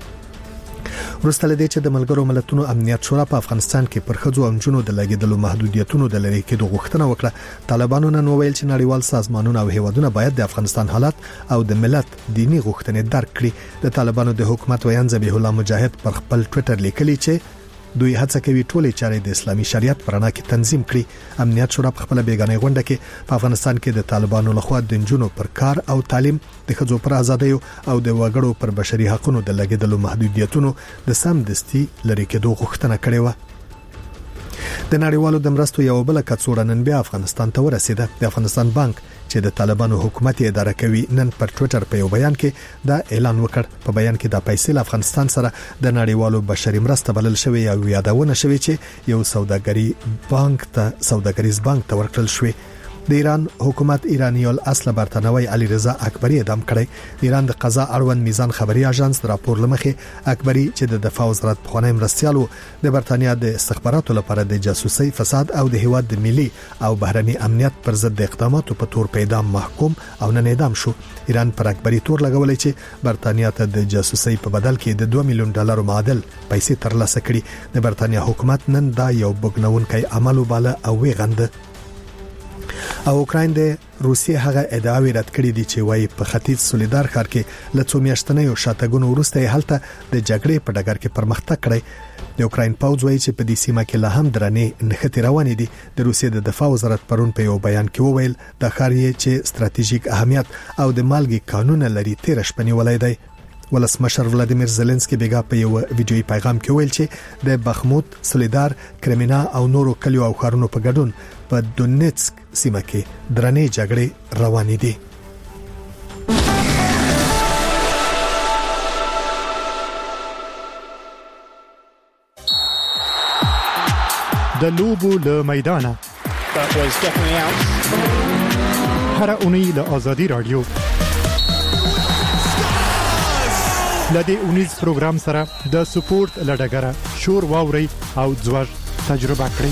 [SPEAKER 1] وروسته لدې چې د ملګرو ملتونو امنیت شورا په افغانستان کې پر ښځو او نجونو د لګیدلو محدودیتونو د لری کېدو غوښتنه وکړه، طالبانو نن وویل چې نړیوال سازمانونه او هیوادونه باید د افغانستان حالات او د ملت دینی غوښتنې درک کړي. د طالبانو د حکومت ویان ذبیح الله مجاهد پر خپل ټوئیټر لیکلی چې دوی هڅه کوي ټولې چارې د اسلامي شریعت پر رڼا کې تنظیم کړي. امنیت شورا په خپل بیگانه غونډه کې په افغانستان کې د طالبانو لخوا د نجونو پر کار او تعلیم، د ښځو پر ازادۍ او د وګړو پر بشري حقوقو د لګیدلو محدودیتونو د سمدستي لری کېدو غوښتنه کړې و. د نړیوالو د مرستو یو بل کڅوړه نن بیا افغانستان ته ورسیده. د افغانستان بانک چې د طالبانو حکومت اداره کوي نن پر ټوئیټر په یو بیان کې دا اعلان وکړ. په بیان کې د پیسې له افغانستان سره د نړیوالو بشري مرسته بلل شوی او یادونه شوی چې یو سوداګریز بانک ته ورکړل شوی. د ایران حکومت ایرانی الاصل برتنوي علي رضا اکبری اعدام کړی. ایران د قضا اړوند میزان خبري اژانس راپور لمخې اکبری چې د دفاع وزارت په خونې مرستيالو د برتانیا د استخباراتو لپاره د جاسوسي فساد او د هیواد د ملي او بهرني امنیت پر ضد اقداماتو په تور په اعدام محکوم او نن اعدام شو. ایران پر اکبری تور لګولې چې برتانیا ته د جاسوسي په بدل کې د $2 میلیون معادل پیسې ترلاسه کړي. د برتانیا حکومت نن دا یو بګنونکي عمل وباله او ویغند. او اوکراین د روسیې هغه ادعاوې رد کړې دي چې وايي په ختیځ سولیدار ښار کې لڅو میاشتنې شاتګونو وروسته هلته د جګړې په ډګر کې پرمختګ کړی. د اوکراین پوځ وايي چې په دې سیمه کې لا هم درنې نښتې روانې دي. د روسیې د دفاع وزارت پرون په یو بیان کې وویل د ښار چې ستراتیژیک اهمیت او د مالګې قانون لري 13 شپنی ولای دی. ولسمشر ولادیمیر زيلنسکي بیګا په یو ویډیوي پیغام کې ویل چې د بخموت، سولیدار، کرمنا او نورو کلیو او ښارونو په ګډون په دونیتسک سیمه کې درنې جګړې روانې دي.
[SPEAKER 9] د لوبو له میدانه هر اونۍ له آزادي رادیو لدې اونیز پروګرام سره د سپورت لډګره شور واوري او ځوړ تجربه کړئ.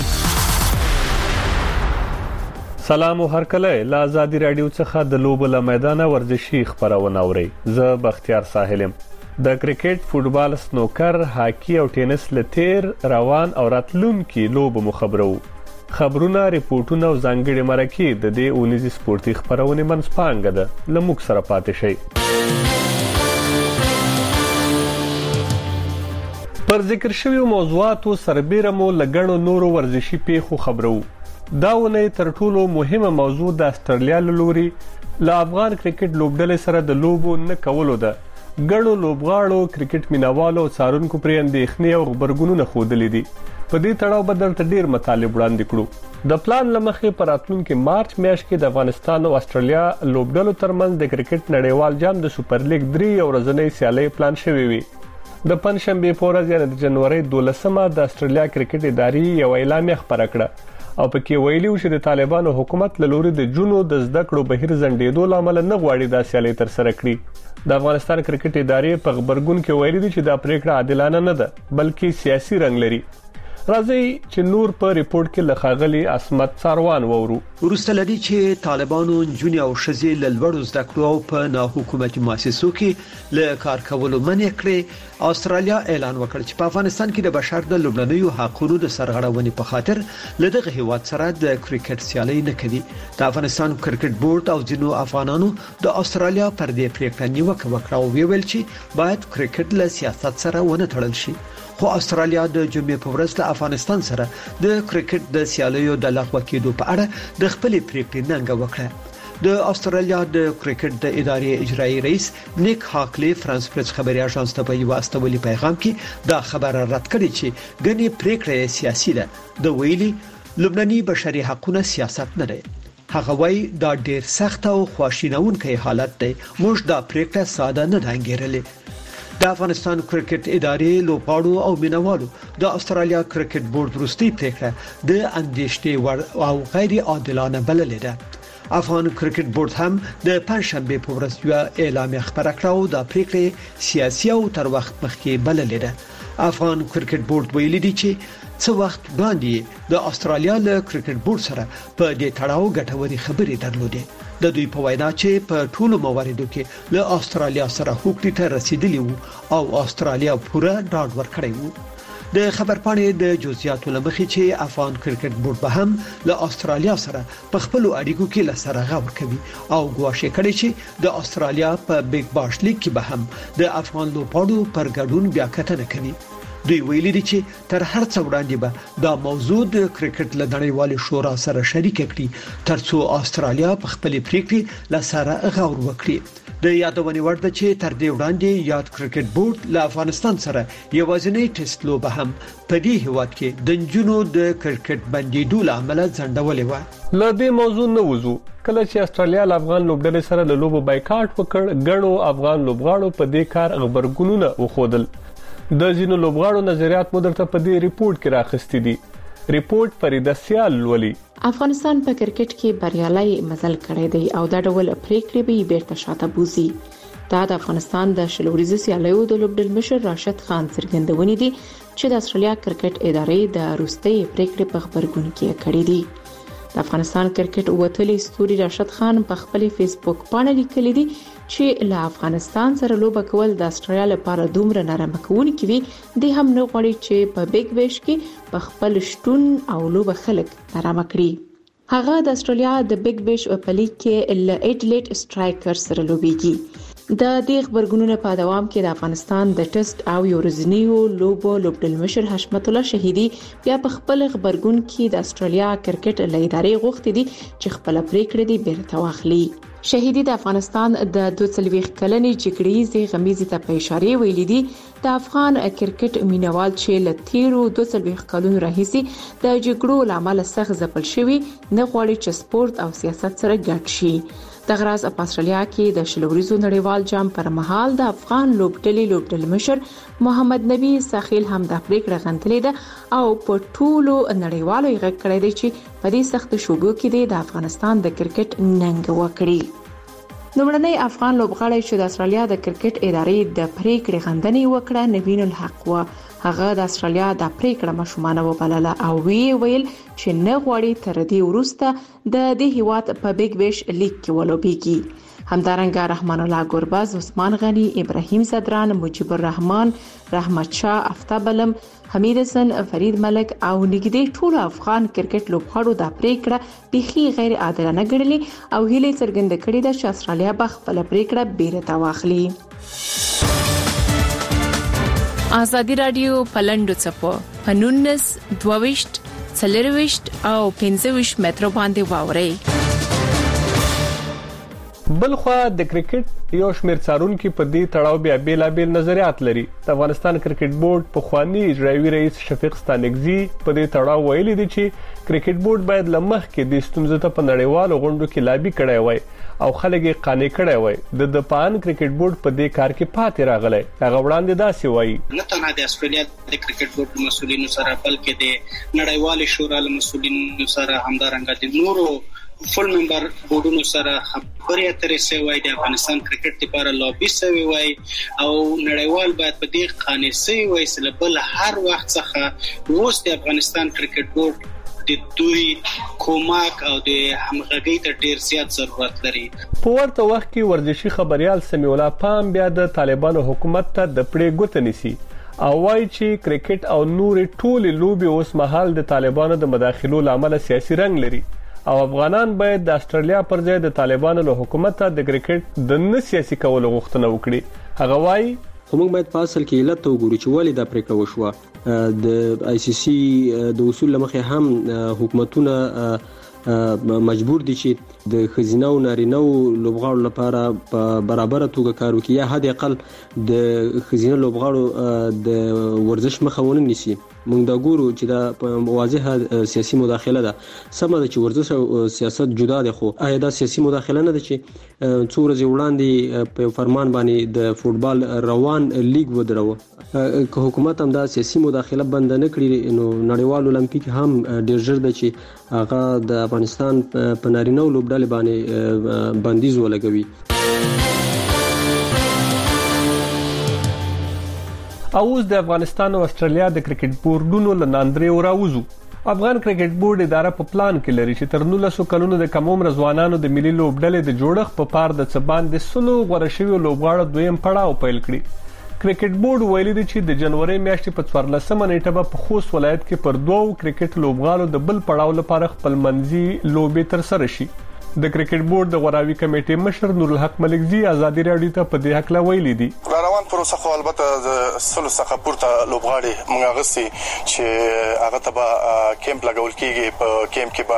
[SPEAKER 22] سلام او هرکله له آزادي رادیو څخه د لوبو له میدانه ورزشي خبرونه اوري. زه بختیار ساحلم. د کرکټ، فوتبال، سنوکر، هاکی او ټینس لتیر روان او راتلونکي لوبو مخبرو خبرونه، ریپورتونه او ځانګړي مرکې د دې اونیز سپورتي خبرونه منځپانګه ده. لموږ سره پاتې شئ. پر ذکر شوی موضوعاتو سربېره مو لګړو نورو ورزشي پیښو خبرو. دا ونه تر ټولو مهمه موضوع د استرالیا لوري له افغان کرکټ لوبډلې سره د لوبو نه کولو ده. ګڼو لوبغاړو، کرکټ مینوالو او څارونکو پرې اندېښنې او خبرګونونه ښودلې دي. په دې تړاو به درته ډېر مطالب وړاندې کړو. د پلان لمخې پر راتلونکي مارچ میاشت کې د افغانستان او استرالیا لوبډلو ترمنځ د کرکټ نړیوال جام د سوپر لیګ 3 ورځنۍ سیالۍ پلان شوی وي. د پنځشنبه په ورځ یعنې د جنوري 12 د استرالیا کرکټ ادارې یو اعلامیه خبره کړه او پکې ویلي و چې د طالبانو حکومت له لوري د جنو د زده کړو بهیر ځنډېدو لامل نه غواړي دا سیالۍ تر سره کړي. د افغانستان کرکټ ادارې په خبرګون کې ویلي دي چې دا پریکړه عادلانه نه ده بلکې سیاسي رنګ لري. راځي چې نور په ریپورت کې لخاغلي عصمت ساروان وورو.
[SPEAKER 4] ورسته لدی چې طالبانو جونی او شزي لړوړو زده کړو او په ناحکومتي مؤسسو کې له کار کولو منع کړې. استرالیا اعلان وکړ چې په افغانستان کې د بشر د لومړنیو حقوقو د سرغړونې په خاطر له دغه هیواد سره د کرکټ سیالي نه کوي. د افغانستان کرکټ بورډ او ځینو افغانانو د استرالیا پر دې پریکړه نیوکه وکړه او ویل چې باید کرکټ له سیاست سره ونه تړل شي. خو استرالیا د جمعې په ورځ له افغانستان سره د کرکټ د سیالیو د لغوه کېدو په اړه د خپل پریکړې ننګه وکړه. د استرالیا د کرکټ د ادارې اجرایی رئیس نیک هاکلی فرانس پریس خبري اژانس ته په یو استولي پیغام کې دا خبره رد کړې چې غني پریکړه سیاسي ده. د ویلي لبناني بشري حقوقو سیاست نه دی. هغه وایي دا ډیر سخت او خواشینونکی حالت دی. موږ دا پریکړه ساده نه دانګیرلې. د افغانستان کرکټ ادارې لوبغاړو او مینوالو د استرالیا کرکټ بورډ وروستي پریکړه د اندېښنې ور او غیر عادلانه بللې ده. افغان کرکټ بورډ هم د پنځشنبه په ورځ یو اعلامیه خبره کړه او د پریکړې سیاسي او تر وخت مخکې بللې ده. افغان کرکټ بورډ ویلي دی چې څو وخت وړاندې د استرالیا له کرکټ بورډ سره په دې تړاو ګټوري خبرې درلودې. د دوی په وینا چې په ټولو مواردو کې له استرالیا سره حقوقي ته رسیدلی وو او استرالیا پوره ډاډ ورکړی وو. د خبرپاڼې د جزئیاتو لمخې چې افغان کرکټ بورډ به هم له استرالیا سره په خپل اړیکو کې لسره غور کوي او ګواښ کړي چې د استرالیا په بیگ باش لیګ کې به هم د افغان لوبغاړو پر ګډون بیا کتنه کوي. دوی ویلي دي چې تر هر څه وړاندې به دا موضوع د کرکټ له نړیوال شورا سره شریک کړي ترڅو استرالیا په خپل پریکړې لسره غور وکړي. د یادونې وړ ده چې تر دې وړاندې یاد کرکټ بورډ له افغانستان سره یوازینی ټیسټ لوبه هم په دې هیواد کې د نجونو د کرکټ بندیدو لامل ځنډولې و.
[SPEAKER 22] له دې موضوع نه وځو کله چې استرالیا له افغان لوبډلې سره د لوبو بایکاټ وکړ غنو افغان لوبغاړو په دې کار خبرګونونه وخودل. د ځینو لوبغاړو نظریات مو درته په دې ریپورت کې راخستې دي. ریپورت فریده سیال ولي.
[SPEAKER 7] افغانستان په کرکټ کې بریالي مزل کړی دی او دا ډول پریکړې به بیرته شاته بوزي. دا د افغانستان د شلوريزو سیالیو د لوبډل مشر راشد خان څرګندونې دي چې د استرالیا کرکټ ادارې د روستي پریکړې په خبرګون کې کړې دي. د افغانستان کرکټ وتلي ستوري راشد خان په خپل فیسبوک باندې لیکلي دي چې له افغانستان سره لوبه کول د استرالیا لپاره دومره نرم کوونکی وي د هم نه غواړي چې په بیگ بیش کې په خپل شتون او لوبه خلک نرم کړي. هغه د استرالیا د بیگ بیش په لیګ کې ل ایډلیټ سټرایکر سره لوبيږي. د دې خبرګونونو په دوام کې د افغانستان د ټیسټ او یورزنیو لوبډل مشر حشمت الله شهیدی بیا په خپل خبرګون کې د استرالیا کرکټ لایداري غوښتي دي چې خپل پریکړه دی بیرته واخلي. شهیدی د افغانستان د 22 کلنې جګړې غمیزې ته په اشاره ویلي دي د افغان کرکټ مینوال چې ل تیرو 22 کلونو راهیسي د جګړو لامل سخت ځپل شوی نه غواړي چې سپورت او سیاست سره ګډ شي. د غراز په استرالیا کې د شلوريزو نړیوال جام پر مهال د افغان لوبډل مشر محمد نبی ساخیل هم د پریکړه غندلې ده او په ټولو نړیوالو یې غږ کړی دی چې په دې سخت شوبو کې د افغانستان د کرکټ ننګ وکړي. نومړنی افغان لوبغاړی چې د استرالیا د کرکټ ادارې د پریکړې غندنې وکړه نوین الحق و. هغه د استرالیا د پریکړه مشمانه وبلله او ویل چې نه غواړي تر دې وروسته د دې هیواد په بیگ بیش لیګ کې ولوبېږي. همدارنګه رحمان الله ګورباز، عثمان غنی، ابراهیم صدران، مجيب الرحمن، رحمت شاه، افتاب علم، حمید حسن، فرید ملک او نګدي ټول افغان کرکټ لوبغاړو د پریکړه بيخي غیر عادلانه ګڼلې او هیله څرګنده کړې ده چې استرالیا به خپل پریکړه بیرته واخلي.
[SPEAKER 5] ازادي رادیو پلندو چپو پنونس 22 څلرويشت او 25 مترو باندې واوري.
[SPEAKER 22] بلخوا د کرکټ یو شمېر څارونکو په دې تړاو بیا بیلابل نظریات لري. د افغانستان کرکټ بورډ په خواني اجرایی رئیس شفیق ستانګزی په دې تړاو ویلي دی چې کرکټ بورډ باید لمخ کې د ستونزو ته په نړیوالو غونډو کې لابي کړی وای او خلک یې قانع کړی وای. د پان کرکټ بورډ په دې کار کې پاتې راغلی. هغه وړاندې داسې وایي
[SPEAKER 23] نه تنها د استرالیا د کرکټ بورډ مسؤلینو سره بلکې د نړیوال شورا له مسؤلینو سره همدارنګه د نورو فل ممبر بورډونو سره خبرې اترې سوي د افغانستان کرکټ لپاره لابي سوي وای او نړیوال باید په دې قانع سي وای چې بل هر وخت څخه اوس د افغانستان کرکټ بورډ د دوی کومک او د همغږۍ ته ډیر زیات ضرورت لري.
[SPEAKER 22] په ورته وخت کې ورزشي خبريال سمیع الله پام بیا د طالبانو حکومت ته د پړې ګوت نیسي او وايي چې کرکټ او نور ټول لوبي اوس مهال د طالبانو د مداخلو لامل سیاسي رنګ لري او افغانان باید د استرالیا پر ځای د طالبانو له حکومت ته د کرکټ د نه سیاسي کولو غوښتنه وکړي. هغه وايي
[SPEAKER 2] موږ باید په اصل کې علت وګورو چې ولې دا پریکړه وشوه. د آی سی سی د اصول لمخې هم حکومتونه مجبور دي چې د خزینه او نارینه لوبغاړو لپاره په برابر توګه کار وکړي یا حد اقل د خزینه لوبغاړو د ورزش مخاونه نیسي. موږ دا ګورو چې دا واضحه سیاسي مداخله ده. سمه ده چې ورزش او سیاست جدا دي خو آیا دا سیاسي مداخله نه ده چې څو ورځې وړاندې په فرمان باندې د فوتبال روان لیګ ودرو که حکومت هم دا سیاسي مداخله بند نه کړي نو نړیوال اولمپیک هم ډیر ژر ده چې هغه د افغانستان په نارینه لوبډلې باندې بندیز ولګوي.
[SPEAKER 22] اوس د افغانستان او استرالیا د کرکټ بورډونو له ناندرې راوځو. افغان کرکټ بورډ اداره په پلان کې لري چې تر 19 کلونو د کم عمر ځوانانو د ملي لوبډلې د جوړښت په پار د څبان د سلو غوړه شوی لوبغاړو دویم پړاو پیل کړی. کرکټ بورډ ویلي دی چې د جنوري میاشتې په 14مه نیټه په خوست ولایت کې پر 2 کرکټ لوبغاړو د بل پړاو لپاره خپل منځي لوبې تر سره شي. د کرکټ بورډ د غوراوي کمیټې مشر نور الحق ملکزي ازادي راډیو ته په دې حق لا ویلي دي.
[SPEAKER 8] روان پروسه خو البته د سلو څخه پورته لوبغاړي موږ غسي چې هغه ته کیمپ لګول کیږي. په کیمپ کې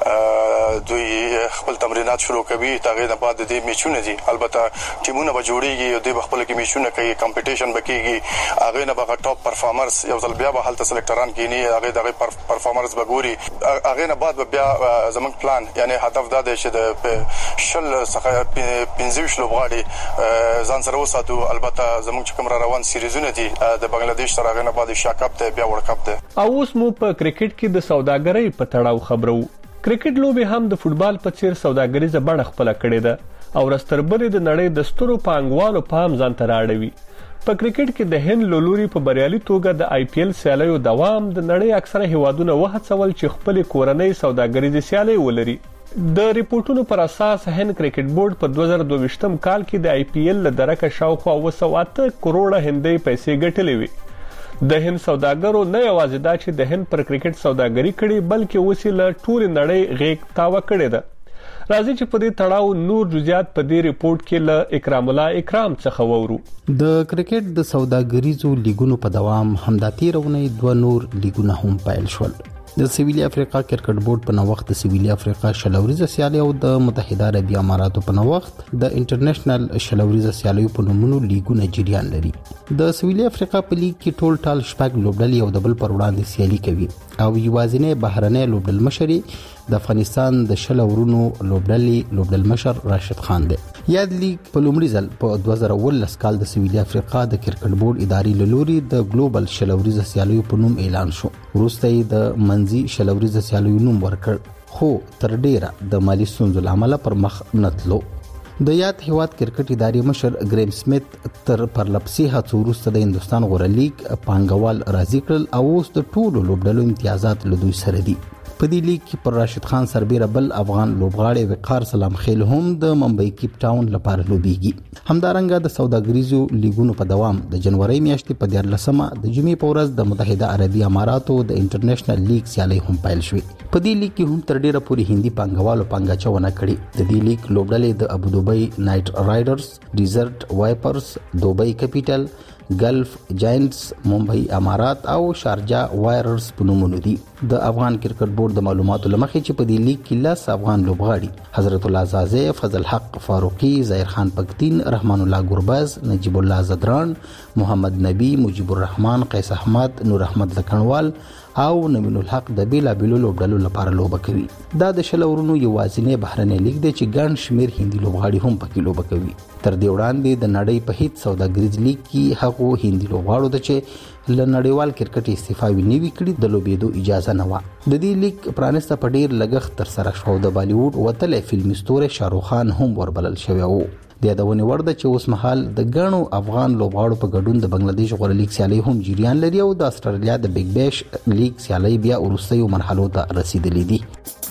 [SPEAKER 8] به دوی خپل تمرینات شروع کوي. تاغه نه بعد د میچونه دي البته ټیمونه به جوړیږي او د خپل کې میچونه کوي کمپټیشن به کیږي. هغه نه به ټاپ پرفارمرز یو ځل بیا به هلته سلیکټران کینی هغه دغه پرفارمرز به ګوري. هغه نه بعد بیا زمونږ پلان یعنی هدف دا دی چې د شل څخه 15 لوبغاړي ځان سره وساتو. البته زموږ کوم روان سیریزونه دي د بنگلاديش سره غنه بعد شاکپ ته بیا ورلد کپ ته.
[SPEAKER 22] اوس مو په کرکټ کې د سوداګرۍ په تړاو خبرو. کرکټ لوبي هم د فوتبال په څیر سوداګریزه بڼه خپل کړې ده او رستربلې د نړۍ د سترو پانګوالو پام ځان ته راړوي. په کرکټ کې د هند لوري په بریالي توګه د آی پی ایل سیالیو دوام د نړۍ اکثره هیوادونو وهڅول چې خپل کورنۍ سوداګریزه سیالي ولري. د ریپورتونو پر اساس هند کرکټ بورډ په 2022م کال کې د آی پی ایل له درکه شاوخوا 208 کروڑه هندۍ پیسې ګټلې وي. د هند سوداګرو نه یوازې دا چې د هند پر کرکټ سوداګري کړي بلکې اوس له ټول نړۍ غېږ تاوه کړې ده. راځي چې په دې تړاو نور جزئیات په دې ریپورت کې له اکرام الله اکرام څخه وورو.
[SPEAKER 10] د کرکټ د سوداګریزو لیګونو په دوام همداتي رونی 2 نور لیګونه هم پایل شول. د سویلي افریقا کرکټ بورډ په نوښت د سویلي افریقا شلوريزه سیالي او د متحده عربی اماراتو په نوښت د انټرنیشنل شلوريزه سیالي په نومونو لیګونه جریان لري. د سویلي افریقا په لیګ کې ټول ټال شپږ لوبډلې او د بل پر وړاندې سیالي کوي او یوازینی بهرنۍ لوبډل مشري د افغانستان د شلورونو لوبډل مشر راشد خان دی. یاد لیګ په لومړي ځل په 2019 کال د سویلي افریقا د کرکټ بورډ ادارې لوري د ګلوبل شلوريزه سیالیو په نوم اعلان شو. وروسته د منځي شلوريزه سیالیو نوم ورکړ خو تر ډیره د مالی ستونزو لامل پر مخ نتلو. د یاد هیواد کرکټ ادارې مشر ګریم سمیت تر پرلپسې هڅو وروسته د هندستان غوړه لیګ پانګوال راضي کړل او اوس د ټولو لوبډلو امتیازات له دوی سره دي. په دې لیګ کې پر راشد خان سربېره بل افغان لوبغاړی وقار سلام خیل هم د ممبئی کیپ ټاون لپاره لوبيږي. همدارنګه د سوداګریزو لیګونو په دوام د جنوري میاشتې په 14مه د جمعې په ورځ د متحده عربی اماراتو د انټرنیشنل لیګ سیالي هم پیل شوې. په دې لیګ کې هم تر ډیره پورې هندي پانګوالو پانګاچونه کړې. د دې لیګ لوبډلې د ابوظبي نایټ رایډرز، ډیزرټ وایپرز، دوبۍ کیپیټل، ګلف جاینټس، ممبئی امارات او شارجه وایررز په نومونو دي. د افغان کرکټ بورډ د معلوماتو لمخې چې په دې لیګ کې 10 افغان لوبغاړي حضرت الله زازی، فضل حق فاروقی، ظاهر خان پکتین، رحمان الله ګرباز، نجیب الله زدران، محمد نبی، مجيب الرحمن، قیس احمد، نور احمد لکنوال او نمین الحق د بیلابیلو لوبډلو لپاره لوبه کوي. دا د شلورونو یوازینی بهرنۍ لیګ دی چې ګڼ شمیر هندي لوبغاړي هم پکې لوبه کوي. تر دې وړاندې د نړۍ په هیڅ سوداګریز لیګ کې هغه هندي لوبغاړو ته چې له نړیوال کرکټ استعفاوي نیوي کړي د لوبېدو اجازه نه و. د دې لیگ پرانسته په ډیر لګښت تر سره شو. د بالیووډ وتلې فلمي ستوری شاهرخ خان هم وربلل شوی و. د یادونې وړ ده چې اوس مهال د ګڼو افغان لوبغاړو په ګډون د بنگلاديش غوړه لیگ سیالي هم جریان لري او د استرالیا د بیگ بیش لیگ سیالي بیا وروستیو مرحلو ته رسیدلې دي.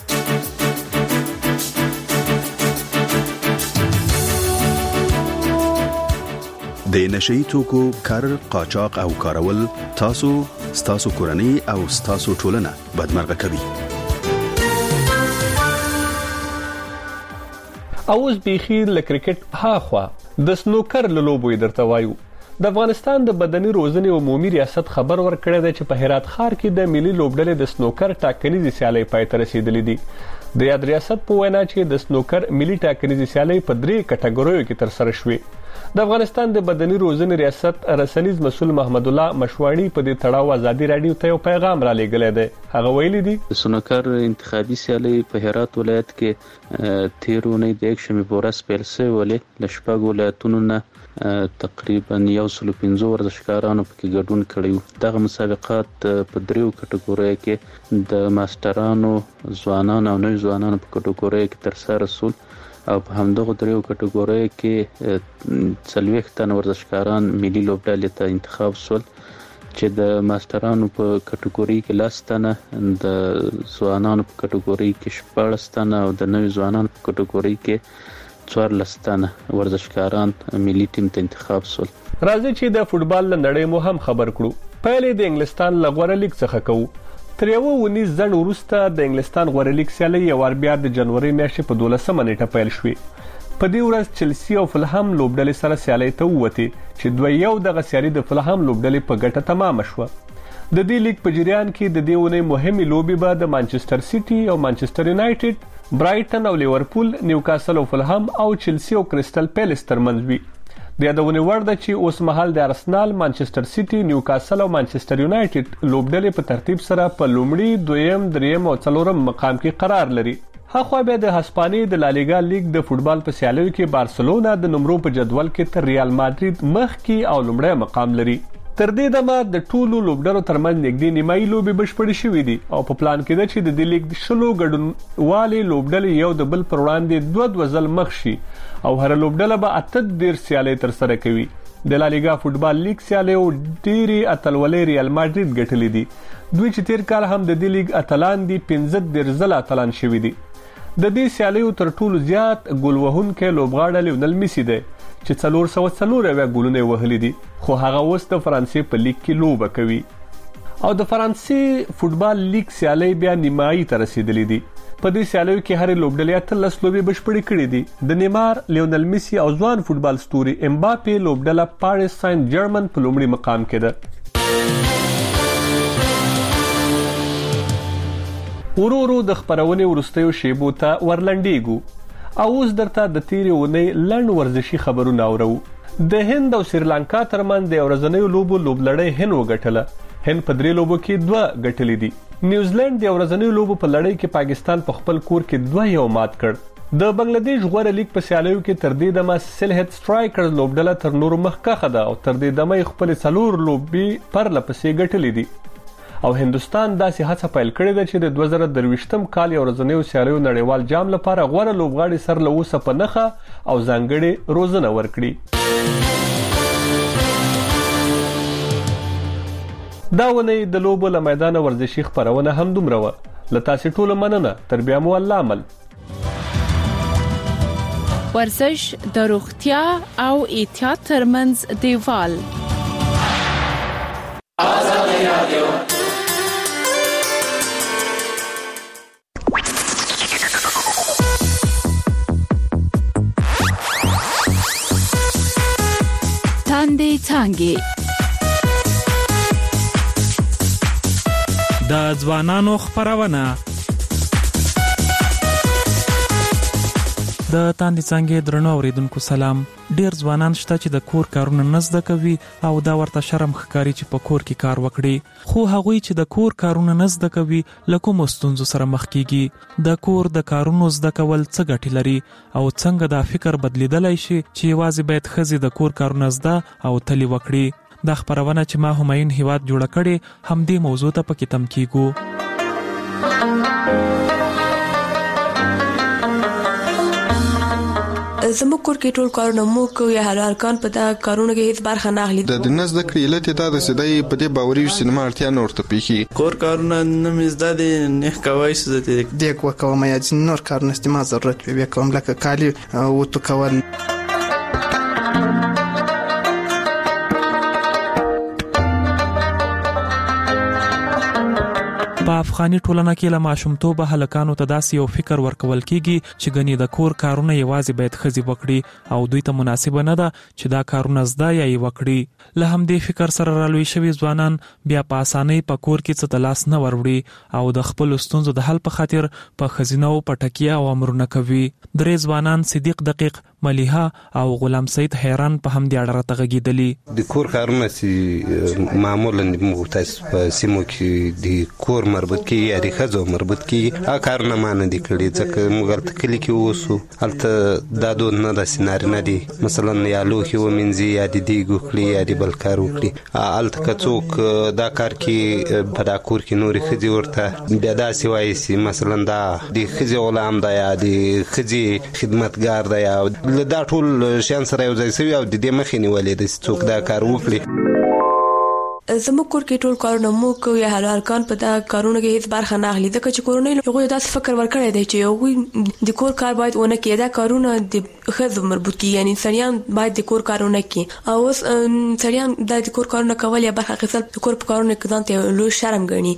[SPEAKER 11] د نشئی توکو کار، قاچاق او کارول ستاسو کورنۍ او ستاسو ټولنه بدمرغه کوي.
[SPEAKER 22] اوس بيخي ل کرکټ هاخوا د سنوکر لوبوي درته وایو. د افغانستان د بدني روزنې عمومي ریاست خبر ورکړی دی چې په هرات ښار کې د ملي لوبډلې د سنوکر ټاکنیزې سیالۍ پای ته رسیدلې دي. د یاد ریاست په وینا چې د سنوکر ملي ټاکنیزې سیالۍ په 3 کټګوریو کې تر سره شوې. د افغانستان د بدني روزنې ریاست رسنیز مسؤل محمد الله مشواڼي په دې تړاو ازادي رادیو ته یو پیغام را لېږلی دی. هغه ویلي دي
[SPEAKER 12] سنوکر انتخابي سیالۍ په هرات ولایت کې تیرونې د 1 شنبه ورځ پیل شوې ولې له شپږ ولایتونو نه تقریبا 115 ورزشکارانو پکې ګډون کړی. دغه مسابقات په 3 کټګوریو کې د ماسترانو، ځوانانو او نوي ځوانانو په کټګوریو کې تر سره رسول او په همدغه 3 کټګوریو کې 40 تن ورزشکاران ملي لوبډلې ته انتخاب شول چې د ماسترانو په کټګوري کې 10 تنه، د ځوانانو په کټګوري کې 14 تنه او د نوي ځوانانو په کټګوري کې 14 تنه ورزشکاران ملي ټیم ته انتخاب شول.
[SPEAKER 22] راځي چې د فوتبال نړۍ مو هم خبر کړو. پهلې د انګلستان لغوره لیگ څخه کوو. تر یو 19 ځل وروسته د انګلستان غوړه لیگ سیالي یو وار بیا د جنوري میاشتې په 12 نیټه پیل شوې. په دې ورځ چلسی او فلهم لوبډلې سره سیالي ته ووتې چې دوی یو دغه سیالي د فلهم لوبډلې په ګټه تمام شوه. د دې لیگ په جریان کې د دې ونې مهمه لوبي به د مانچستر سیټي او مانچستر یونایټډ، برایټن او لیورپول، نیوکاسل او فلهم او چلسی او کریسټل پیلس ترمنځ وي. د یادونې وړ ده چې اوس مهال د ارسنال، مانچستر سیټي، نیوکاسل او مانچستر یونایټډ لوبډلې په ترتیب سره په لومړي، دویم، دریم او څلورم مقام کې قرار لري. هغه بیا د هسپانیې د لالیګا لیگ د فوتبال په سیالیو کې بارسلونا د نمرو په جدول کې تر ریال مادرید مخ کې او لومړی مقام لري. تر دې دمه د ټولو لوبډلو ترمنځ نږدې نیمایي لوبې بشپړې شوې دي او په پلان کې ده چې د دې لیگ د 10 ګډونوالې لوبډلې یو د بل پر وړاندې 2 ځل مخ شي او هر لوبډله به 18 سیالۍ تر سره کوي. د لالیګا فوتبال لیگ سیالیو ډېری اتلولې ریال مادرید ګټلې دي. دوی چې تیر کال هم د دې لیگ اتلان دي 15 ځله اتلان شوي دي. د دې سیالیو تر ټولو زیات ګول وهونکی لوبغاړی لیونل میسی دی چې 404 ګولونه وهلي دي، خو هغه اوس د فرانسې په لیگ کې لوبه کوي. او د فرانسې فوتبال لیگ سیالۍ بیا نیمایي ته رسیدلې دي. په دې سیالیو کې هر لوبډلې 13 لوبې بشپړې کړې دي. د نیمار، لیونل میسی او ځوان فوتبال ستوري امباپې لوبډله پاریس ساين جرمن په لومړي مقام کې ده. ورورو د خبرونې ورستیو شیبو ته ورلنډیږو او اوس درته د تیرې ونې لنډ ورزشي خبرونه اورو. د هند او سریلانکا ترمنځ د ورځنیو لوبو لوبلړۍ هند وګټله. هند په 3 لوبو کې 2 ګټلې دي. نیوزیلند د ورځنیو لوبو په لړۍ کې پاکستان په خپل کور کې 2-1 مات کړ. د بنگلاديش غوړه لیگ په سیالیو کې تر دې دمه سلهټ سټرایکرز لوبډله تر نورو مخکخه ده او تر دې دمه خپل 4 لوبي پر لپسې ګټلې دي. او هندستان داسې هڅه پیل کړې ده چې د 2023م کال یو ورځنیو سیالیو نړیوال جام لپاره غوړه لوبغاړي سر له اوسه په نخه او ځانګړې روزنه ورکړي. دا ونې د لوبو له میدانه ورزشي خبرونه هم دومره وه. له تاسې ټولو مننه. تر بیا مو الله عمل.
[SPEAKER 5] ورزش د روغتیا او احتیاط ترمنځ دیوال. آزادی رادیو. تاندې څانګې
[SPEAKER 13] د ځوانانو خبرونه. د تاندې څانګې درنو اوریدونکو سلام. ډیر ځوانان شته چې د کور کارونه نه زده کوي او دا ورته شرم ښکاري چې په کور کې کار وکړي، خو هغوی چې د کور کارونه نه زده کوي له کومو ستونزو سره مخ کیږي. د کور د کارونو زده کول څه ګټې لري او څنګه دا فکر بدلیدلی شي چې یوازې باید ښځې د کور کارونه زده او تلې وکړي. د خبرونه چې ما همایون هیواد جوړ کړي همدې موضوع ته پکې تم کیږو.
[SPEAKER 3] زموږ کور کې ټول کارونه مو کوي، حلال کان په دا کارونه کې هیڅ برخه نه اخلي.
[SPEAKER 14] د نس د کړیلت دا د سدای په دې باوري سینما اړتیا نور ته پیخي
[SPEAKER 16] کور کارونه نمیز د نه کوي څه دې
[SPEAKER 24] کو کوم یا نور کارونه استعمال ضرورت به کوم لکه کالی او تو کول.
[SPEAKER 13] په افغاني ټولنه کې له ماشومتوبه هلکانو ته داسې یو فکر ورکول کیږي چې ګنې د کور کارونه یوازې باید ښځې وکړي او دوی ته مناسبه نه ده چې دا کارونه زده یا یې وکړي. له همدې فکر سره رالوی شوي ځوانان بیا په اسانۍ په کور کې څه د لاس نه وروړي او د خپلو ستونزو د حل په خاطر په ښځینو په ټکیه او امرونه کوي. درې ځوانان صدیق دقیق، ملیحه او غلام سید حیران په همدې اړه راته غږېدلي.
[SPEAKER 25] د کور کارونه چې معمولا موږ تاسو په سیمو کې د کور مربوط کیږي یا د ښځو مربوط کیږي هغه کارونه ما نه دي کړي ځکه موږ هلته کلي کې اوسو، هلته دا دود نه ده چې نارینه دي مثلا یا لوښي ومینځي یا د دیګ وکړي یا د بل کار وکړي. هلته که څوک دا کار کې په دا کور کې نورې ښځې ورته بیا داسې وایي چې مثلا دا د ښځې غلام ده یا د ښځې خدمتګار ده یا دا ټول شیان سره یو ځای شوي او د دې مخې نیولې ده چې څوک دا کار وکړي.
[SPEAKER 3] زموږ کور کې ټول کارونه مو کوي، حلال کان په دا کارونه کې هیڅ برخه نه اخلي ځکه چې کورونه هغوی داسې فکر ورکړی دی چې هغوی د کور کار باید ونه کړي. دا کارونه د ښځو مربوط کیږي، یعنې سړیان باید د کور کارونه کړي او اوس سړیان د کور کارونه کول یا برخه اخیستل د کور په کارونه کې ځان ته لوی شرم ګڼي.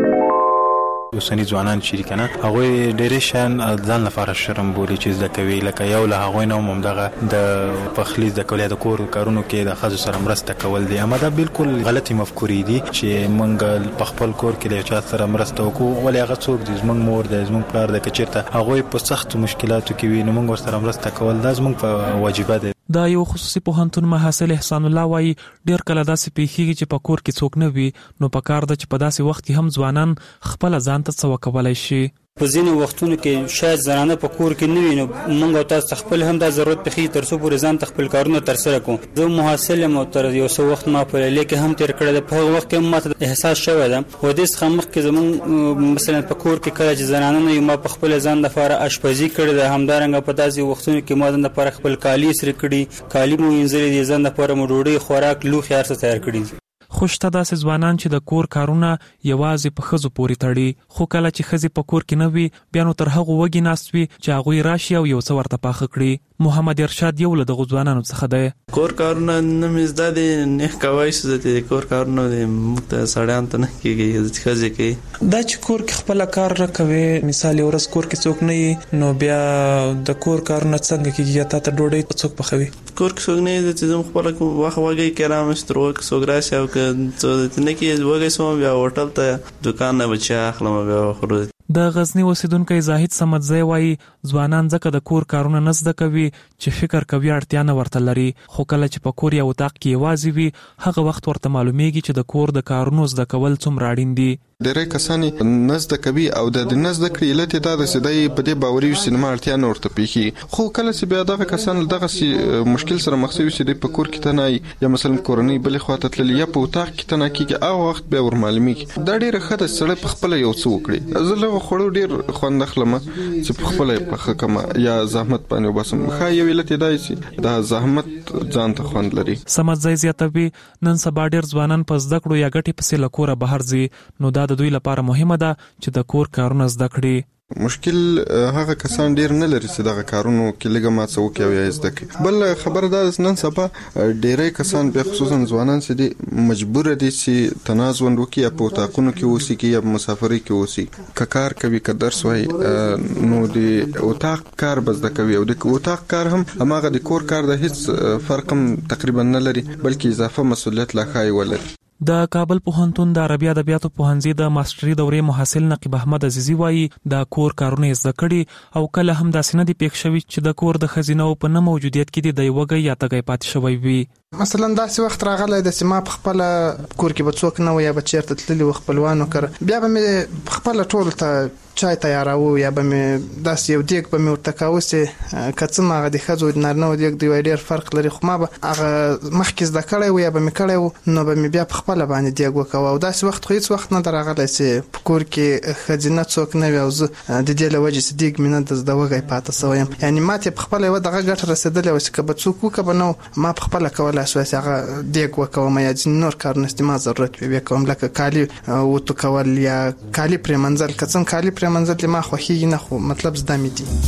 [SPEAKER 26] اوسنی ځوانان چې کنه هغه ډېر شان ځان لپاره شرم بولي چې زده کوي، لکه یو له هغه نه ممدغه د پخلی د کولې د کور کارونو کې د خځو سره مرسته کول دي. اما دا بالکل غلطي مفکورې دي چې مونږ په خپل کور کې له چا سره مرسته وکړو ولې هغه څوک د زمونږ مور د زمونږ پلار د کچرته هغه په سخت مشکلاتو کې وي نو مونږ ورسره مرسته کول دا زمونږ په واجبہ ده.
[SPEAKER 13] دا یو خصوصي پوهنتون محصل احسان الله وایي ډېر کله داسې پیښیږي چې په کور کې څوک نه وي نو په کار ده چې په داسې وخت کې هم ځوانان خپل ځان ته څه وکولای شي.
[SPEAKER 27] په ځینو وختونو کې شاید زنانه په کور کې نه وي نو موږ تاسو خپل هم دا ضرورت پخې تر څو پورې ځان خپل کارونه تر سره کوو. زه محصل یم او تر یو څو وخت ما په لیکه هم تیر کړی په وخت کې ماته احساس شوی ده و دې څخه مخکې زمون مثلا په کور کې کله چې زنانه نه ما په خپل ځان لپاره اشپزي کړې ده همدارنګه په داسې وختونو کې ما د لپاره خپل کالی سره کړی کالی مو انځلې دي ځان لپاره مو ډوډۍ خوراک لوخي ارڅ تیار کړی.
[SPEAKER 13] خوشته داسې ځوانان چې د کور کارونه یوازې په ښځو پورې تړي خو کله چې ښځې په کور کې نه وي بیا نو تر هغو وږي ناست وي چې هغوی راشي او یو څه ورته پاخه کړي. محمد ارشاد یو له دغو ځوانانو څخه دی.
[SPEAKER 16] کور کارونه نه مې زده دي نه کوای شي د کور کارونه موږ ته سړیان ته نه کېږي ښځې کوي.
[SPEAKER 28] دا چې کور کې خپل کار نه کوي مثال یو ورځ کور کې څوک نه نو بیا د کور کارونه څنګه کېږي یا تا ته ډوډۍ څوک پخوي؟
[SPEAKER 16] کور کې څوک نه چې زم خپل واخه وږي کرام سترو څوک راشي او که نه کې وږي سم بیا هوټل ته دکان نه بچا اخلم بیا خورو.
[SPEAKER 13] د غزنی اوسیدونکو زاهد سمدزی وایي ځوانان ځکه د کور کارونه نه زده کوي چې فکر کوي اړتیا نه ورته لري خو کله چې په کور یا وطاق کې یوازې وي هغه وخت ورته معلومیږي چې د کور د کارونو زده کول څومره اړین دي.
[SPEAKER 14] ډېرې کسانی نزد کوي او د نزد کړي علت دا د سدای په دې باوري سینما اړتیا نه ورته پیخي خو کله چې بیا دغه کسان دغه مشکل سره مخ شي چې په کور کې تنای یا مثلا کورنۍ بل خواته تللی یا په وطاق کې تنه کېږي او وخت به ور معلومیږي دا ډېر خدای سره په خپل یو څه وکړي زه له خړو ډېر خوند اخلم چې په خپل په کما یا زحمت باندې وباسم خا یو علت دی چې دا زحمت ځان ته خوند لري.
[SPEAKER 13] سمد زای زیاتوي نن سبا ډېر ځوانان په زده کړو یا ګټي پسې لکوره بهر ځي نو دا د دوی لپاره مهمه ده چې د کور کارونه زده کړي.
[SPEAKER 14] مشکل هغه کسان ډیر نه لري چې دغه کارونو کې لګه ما څه وکي او یا زده کوي. بل خبره ده نن سبا ډیرې کسان به خصوصا ځوانان چې دي مجبور دي چې تنازل وکي یا په تاقونو کې اوسي کې یا مسافرۍ کې اوسي کار کوي که درس وای نو دی اوتاق کار بس د کوي او د اوتاق کار هم هغه د کور کار د هیڅ فرق هم تقریبا نه لري بلکې اضافه مسؤلیت لا خای ولري.
[SPEAKER 13] د کابل پوهنتون د عربي ادبیاتو پوهنځي د ماستري دورې محصل نقیب احمد عزیزي وایي د کور کارونه زده کړي او کله هم داسې نه دي پېښ شوي چې د کور د خزینو په نه موجودیت کې د وګي یا تګي پاتې شوی وي.
[SPEAKER 24] مثلا داسې وخت راغلی د سیمه په خپل کور کې به څوک نه وي یا به چیرته تللی و خپلوانو کړ بیا به مې خپل ټول ته چای تیاراو یا به مې داسې یو دیګ به مې ورته کاوه چې که څه ماغه د ښځو د نارینهو دیګ دی ډېر فرق لري خو ما به هغه مخکې زده کړی و یا به مې کړی و نو به مې بیا په خپله باندې دیګ وکوه او داسې وخت خو هېڅ وخت نه ده راغلی چې په کور کې ښځینه څوک نه وي او زه د دې له وجې چې دیګ مې نه د زده وږی پاته سوی یم یعنې ما ته یې په خپله یوه دغه ګټه رسېدلې وه چې که به څوک وکړه به نه ما په خپله کولی شوی چې هغه دیګ وکوم یا ځینې نور کارونه چې ما ضرورت وي بیا کوم لکه کالي وتو کول یا کالي پرېمنځل که څه کالي پرېمنځل دې ما خوښېږي نه خو مطلب زده مې دي.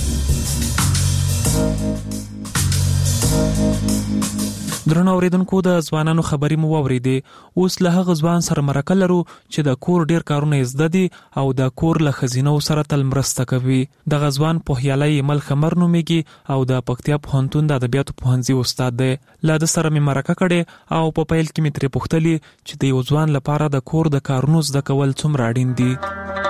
[SPEAKER 13] درنو اوریدونکو د ځوانانو خبري مو واوریدې اوس له هغه ځوان سره مرکه لرو چې د کور ډیر کارونه زده دي او د کور له خزینو سره تل مرسته کوي. د غزوان پوهیالي مل خمر نوميږي او د پکتیا پوهنتون د ادبیاتو پوهنځي استاد دی. له د سره مې مرکه کړي او په پیل کې مې ترې پوښتلې چې د یو ځوان لپاره د کور د کارونو زده کول څومره اړین دي.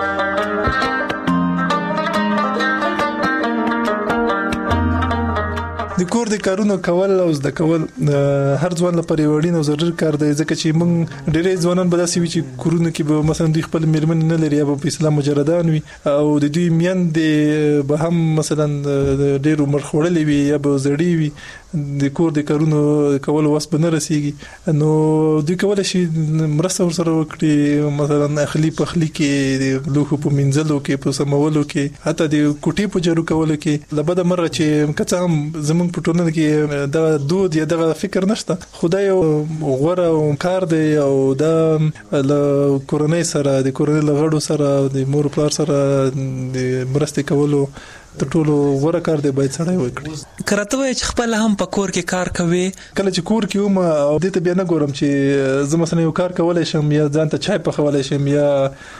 [SPEAKER 1] د کور د کارونو کول او زده کول هر ځوان لپاره یو اړین او ضروري کار دی ځکه چې موږ ډېرې ځوانان به داسې وي چې کورونه کې به مثلا دوی خپل میرمن نه لري یا په اسلام مجردان وي او د دوی میندې به هم مثلا ډېر عمر خوړلې وي یا به زړې وي د کور د کارونو کول وس به نه رسیږي نو دوی کولای شي مرسته ورسره وکړي مثلا اخلي پخلي کې د لوښو په منځلو کې په سمولو کې حتی د کوټې په جارو کولو کې لبد مرغه چې کڅ هم زمونږ په ټولنه کې دا دود یا دا فکر نشته خدای غوړه کار دی او دا له کورنۍ سره د کورنۍ لغړو سره د مور پلار سره د مرسته کولو د ټولو غوړه کار دی باید سړی وکړي.
[SPEAKER 28] کرته وای چې خپل هم په کور کې کار کوي
[SPEAKER 1] کله چې کور کې وم او د ته بیا نه ګورم چې زه مثلا یو کار کولای شم یا ځان ته چای پخولای شم یا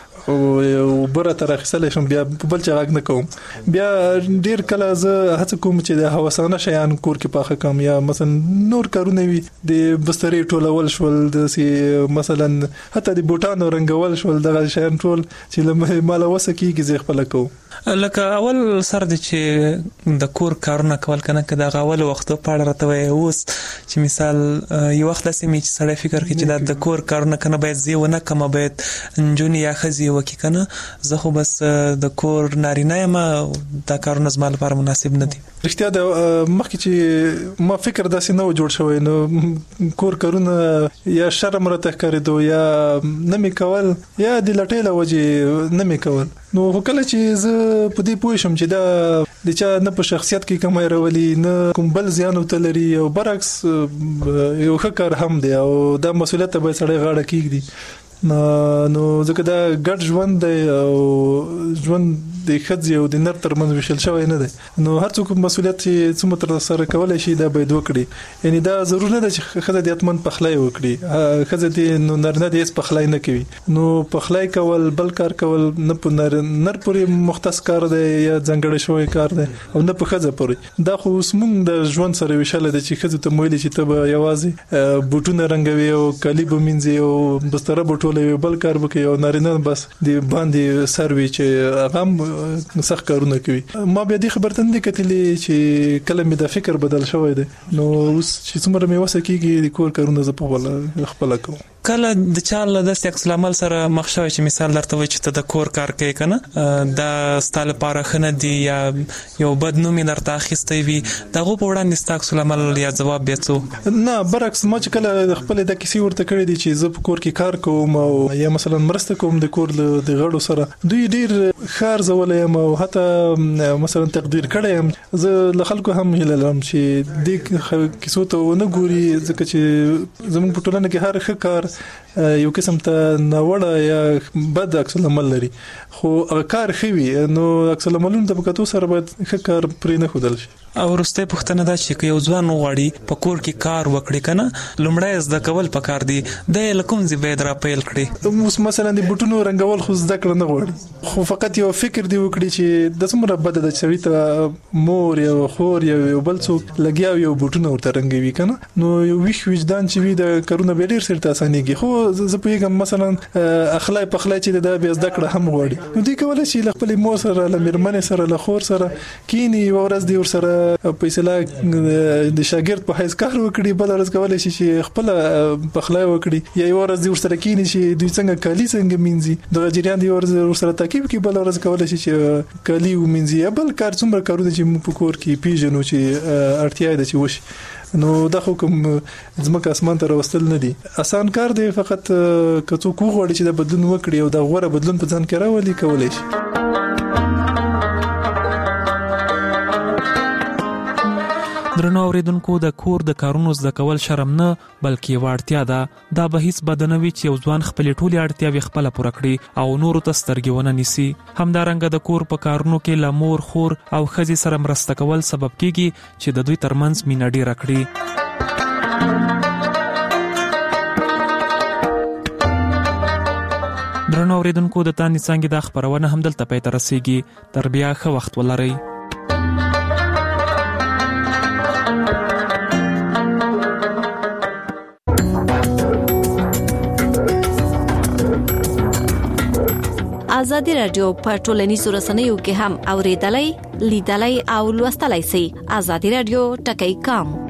[SPEAKER 1] او بره تر اخیستل شم بیا په بل چا غږ نه کوم بیا ډیر کله زه هڅه کوم چې د هوسانه شیان کور کې پاخه کوم یا مثلا نور کارونه وي د بسترې ټولول شول د مثلا حتی د بوټانو رنگول شول دغه شیان ټول چې مال وسکیږي زه خپل کوم
[SPEAKER 28] لکه اول سر د چې د کور کارونه کول کنه کدا غول وخت په اړه راته وای اوس چې مثال یو وخت لسه می چې سړی فکر کوي چې د کور کارونه کنه باید زیونه کم باید جونی یا خزي وکي کنه زه خو بس د کور نارینه ما د کارونه زما لپاره مناسب نه دي.
[SPEAKER 1] رښتیا د مخکې چې ما فکر داسې نه جوړ شوی نو کور کارونه یا شرم راته کړی یا نه می کول یا د لټې لوجه نه می کول نو کله چې زه په دې پوه شم چې دا د چا نه په شخصیت کې کومه راولي نه کوم بل زیان وتلري او برعکس یو ښه کار هم دی او دا مسولیت به سړی غاړه کېږي نو ځکه دا ګډ ژوند دی او ژوند د خځې او د نر ترمنځ وشل شوی نه دی نو هر څوک مسولیت چې څومره تر سره کولای شي دا باید وکړي یعنی دا ضروري نه ده چې خځه د اتمن پخلای وکړي خځه د نو نرنه د هیڅ پخلای نه کوي نو پخلای کول بل کار کول نه په نر پورې مختص کار دی یا ځنګړی شوی کار دی او نه په خځه پورې دا خو موږ د ژوند سره وشل دي چې خځه ته مویل چې ته یوازې بوټونه رنگوي او کالی بمینځي او بستر بټولوي بل کار وکي او نارینه بس د باندې سروي چې هغه سخت کارونه کوي. ما بیا دې خبرته نه کتلې چې کله مې د فکر بدل شوی دی نو اوس چې څومره مې وسه کیږي د کور کارونه ز په خپل کوم
[SPEAKER 28] کله د چاله د عکس العمل سره مخ شوی چې مثال درته وای چې ته د کور کار کوي کنه د ستاله لپاره خنه دی یا یو بد نوم درته اخیستی وي دغه په وړاندې ست عکس العمل یا جواب بیاڅو
[SPEAKER 1] نه برعکس ما چې کله خپل د کیسې ورته کړی دی چې زه په کور کې کار کوم او یا مثلا مرسته کوم د کور د غړو سره دوی ډیر خار زولې او حتی مثلا تقدیر کړم زه له خلکو هم هیله لرم چې د کیسو ته ونه ګوري ځکه چې زموږ په ټولنه کې هر ښه کار یو قسم ته ناوړه یا بد عکس العمل لري خو کار خوي نو عکس العملونه د پکاتو سره باید ښه کار پرې نه خودل شي
[SPEAKER 28] او ورسته پښتنه دا چې یو ځوان غواړي په کور کې کار وکړي کنه لومړی زده کول پکار دي د لکم زی باید را پیل کړي
[SPEAKER 1] مثلا د بوټونو رنگول خو زده کړ نه غواړي خو فقط یو فکر دی وکړي چې د څومره بد د چوي ته مور یا خور یا بل څوک لګیا یو بوټونو ورته رنگوي کنه نو یو ویښ وجدان چې وي د کارونه به ډیر سره اسانيږي خو زه پوهیږم مثلا اخلای په خلای چې د بیا زده کړه هم غواړي نو دوی کولای شي خپل مور سره له میرمن سره له خور سره کینی ورځ دی ور سره فیصله د شاګرد په حیث کار وکړي بل ورځ کولای شي چې خپل په خلای وکړي یا ورځ دی ور سره کینی شي دوی څنګه کالی څنګه مینځي د جریان دی ور سره ترکیب کې بل ورځ کولای شي چې کالی ومینځي بل کار څومره کارونه چې موږ په کور کې پیژنو چې اړتیا ده چې وشي نو دا خو کوم ځمکه اسمان ته راوستل نه دي آسان کار دی فقط کڅو کو غوړي چې د بدلون وکړي او دا غوړه بدلون په ځان کې راولي کولای شي
[SPEAKER 13] درنو اوریدونکو د کور د کارونو زده کول شرم نه بلکې واړتیا ده دا به هیڅ بدنوي چې یو ځوان خپل ټولي اړتیاوي خپل پوره کړي او نورو ته سترګونه نیسي همدارنګه د کور په کارونو کې لمور خور او خزي سره مرسته کول سبب کیږي چې د دوی ترمنځ مینه ډیره کړي درنو اوریدونکو د تانی څنګه د خبرونه هم دلته پاتې رسیږي تر بیا ښه وخت ولرئ
[SPEAKER 6] ازادي رادیو په ټولنیزو رسنیو کې هم اوریدلای لیدلای او لوستلای شئ ازادي رادیو ټکی کام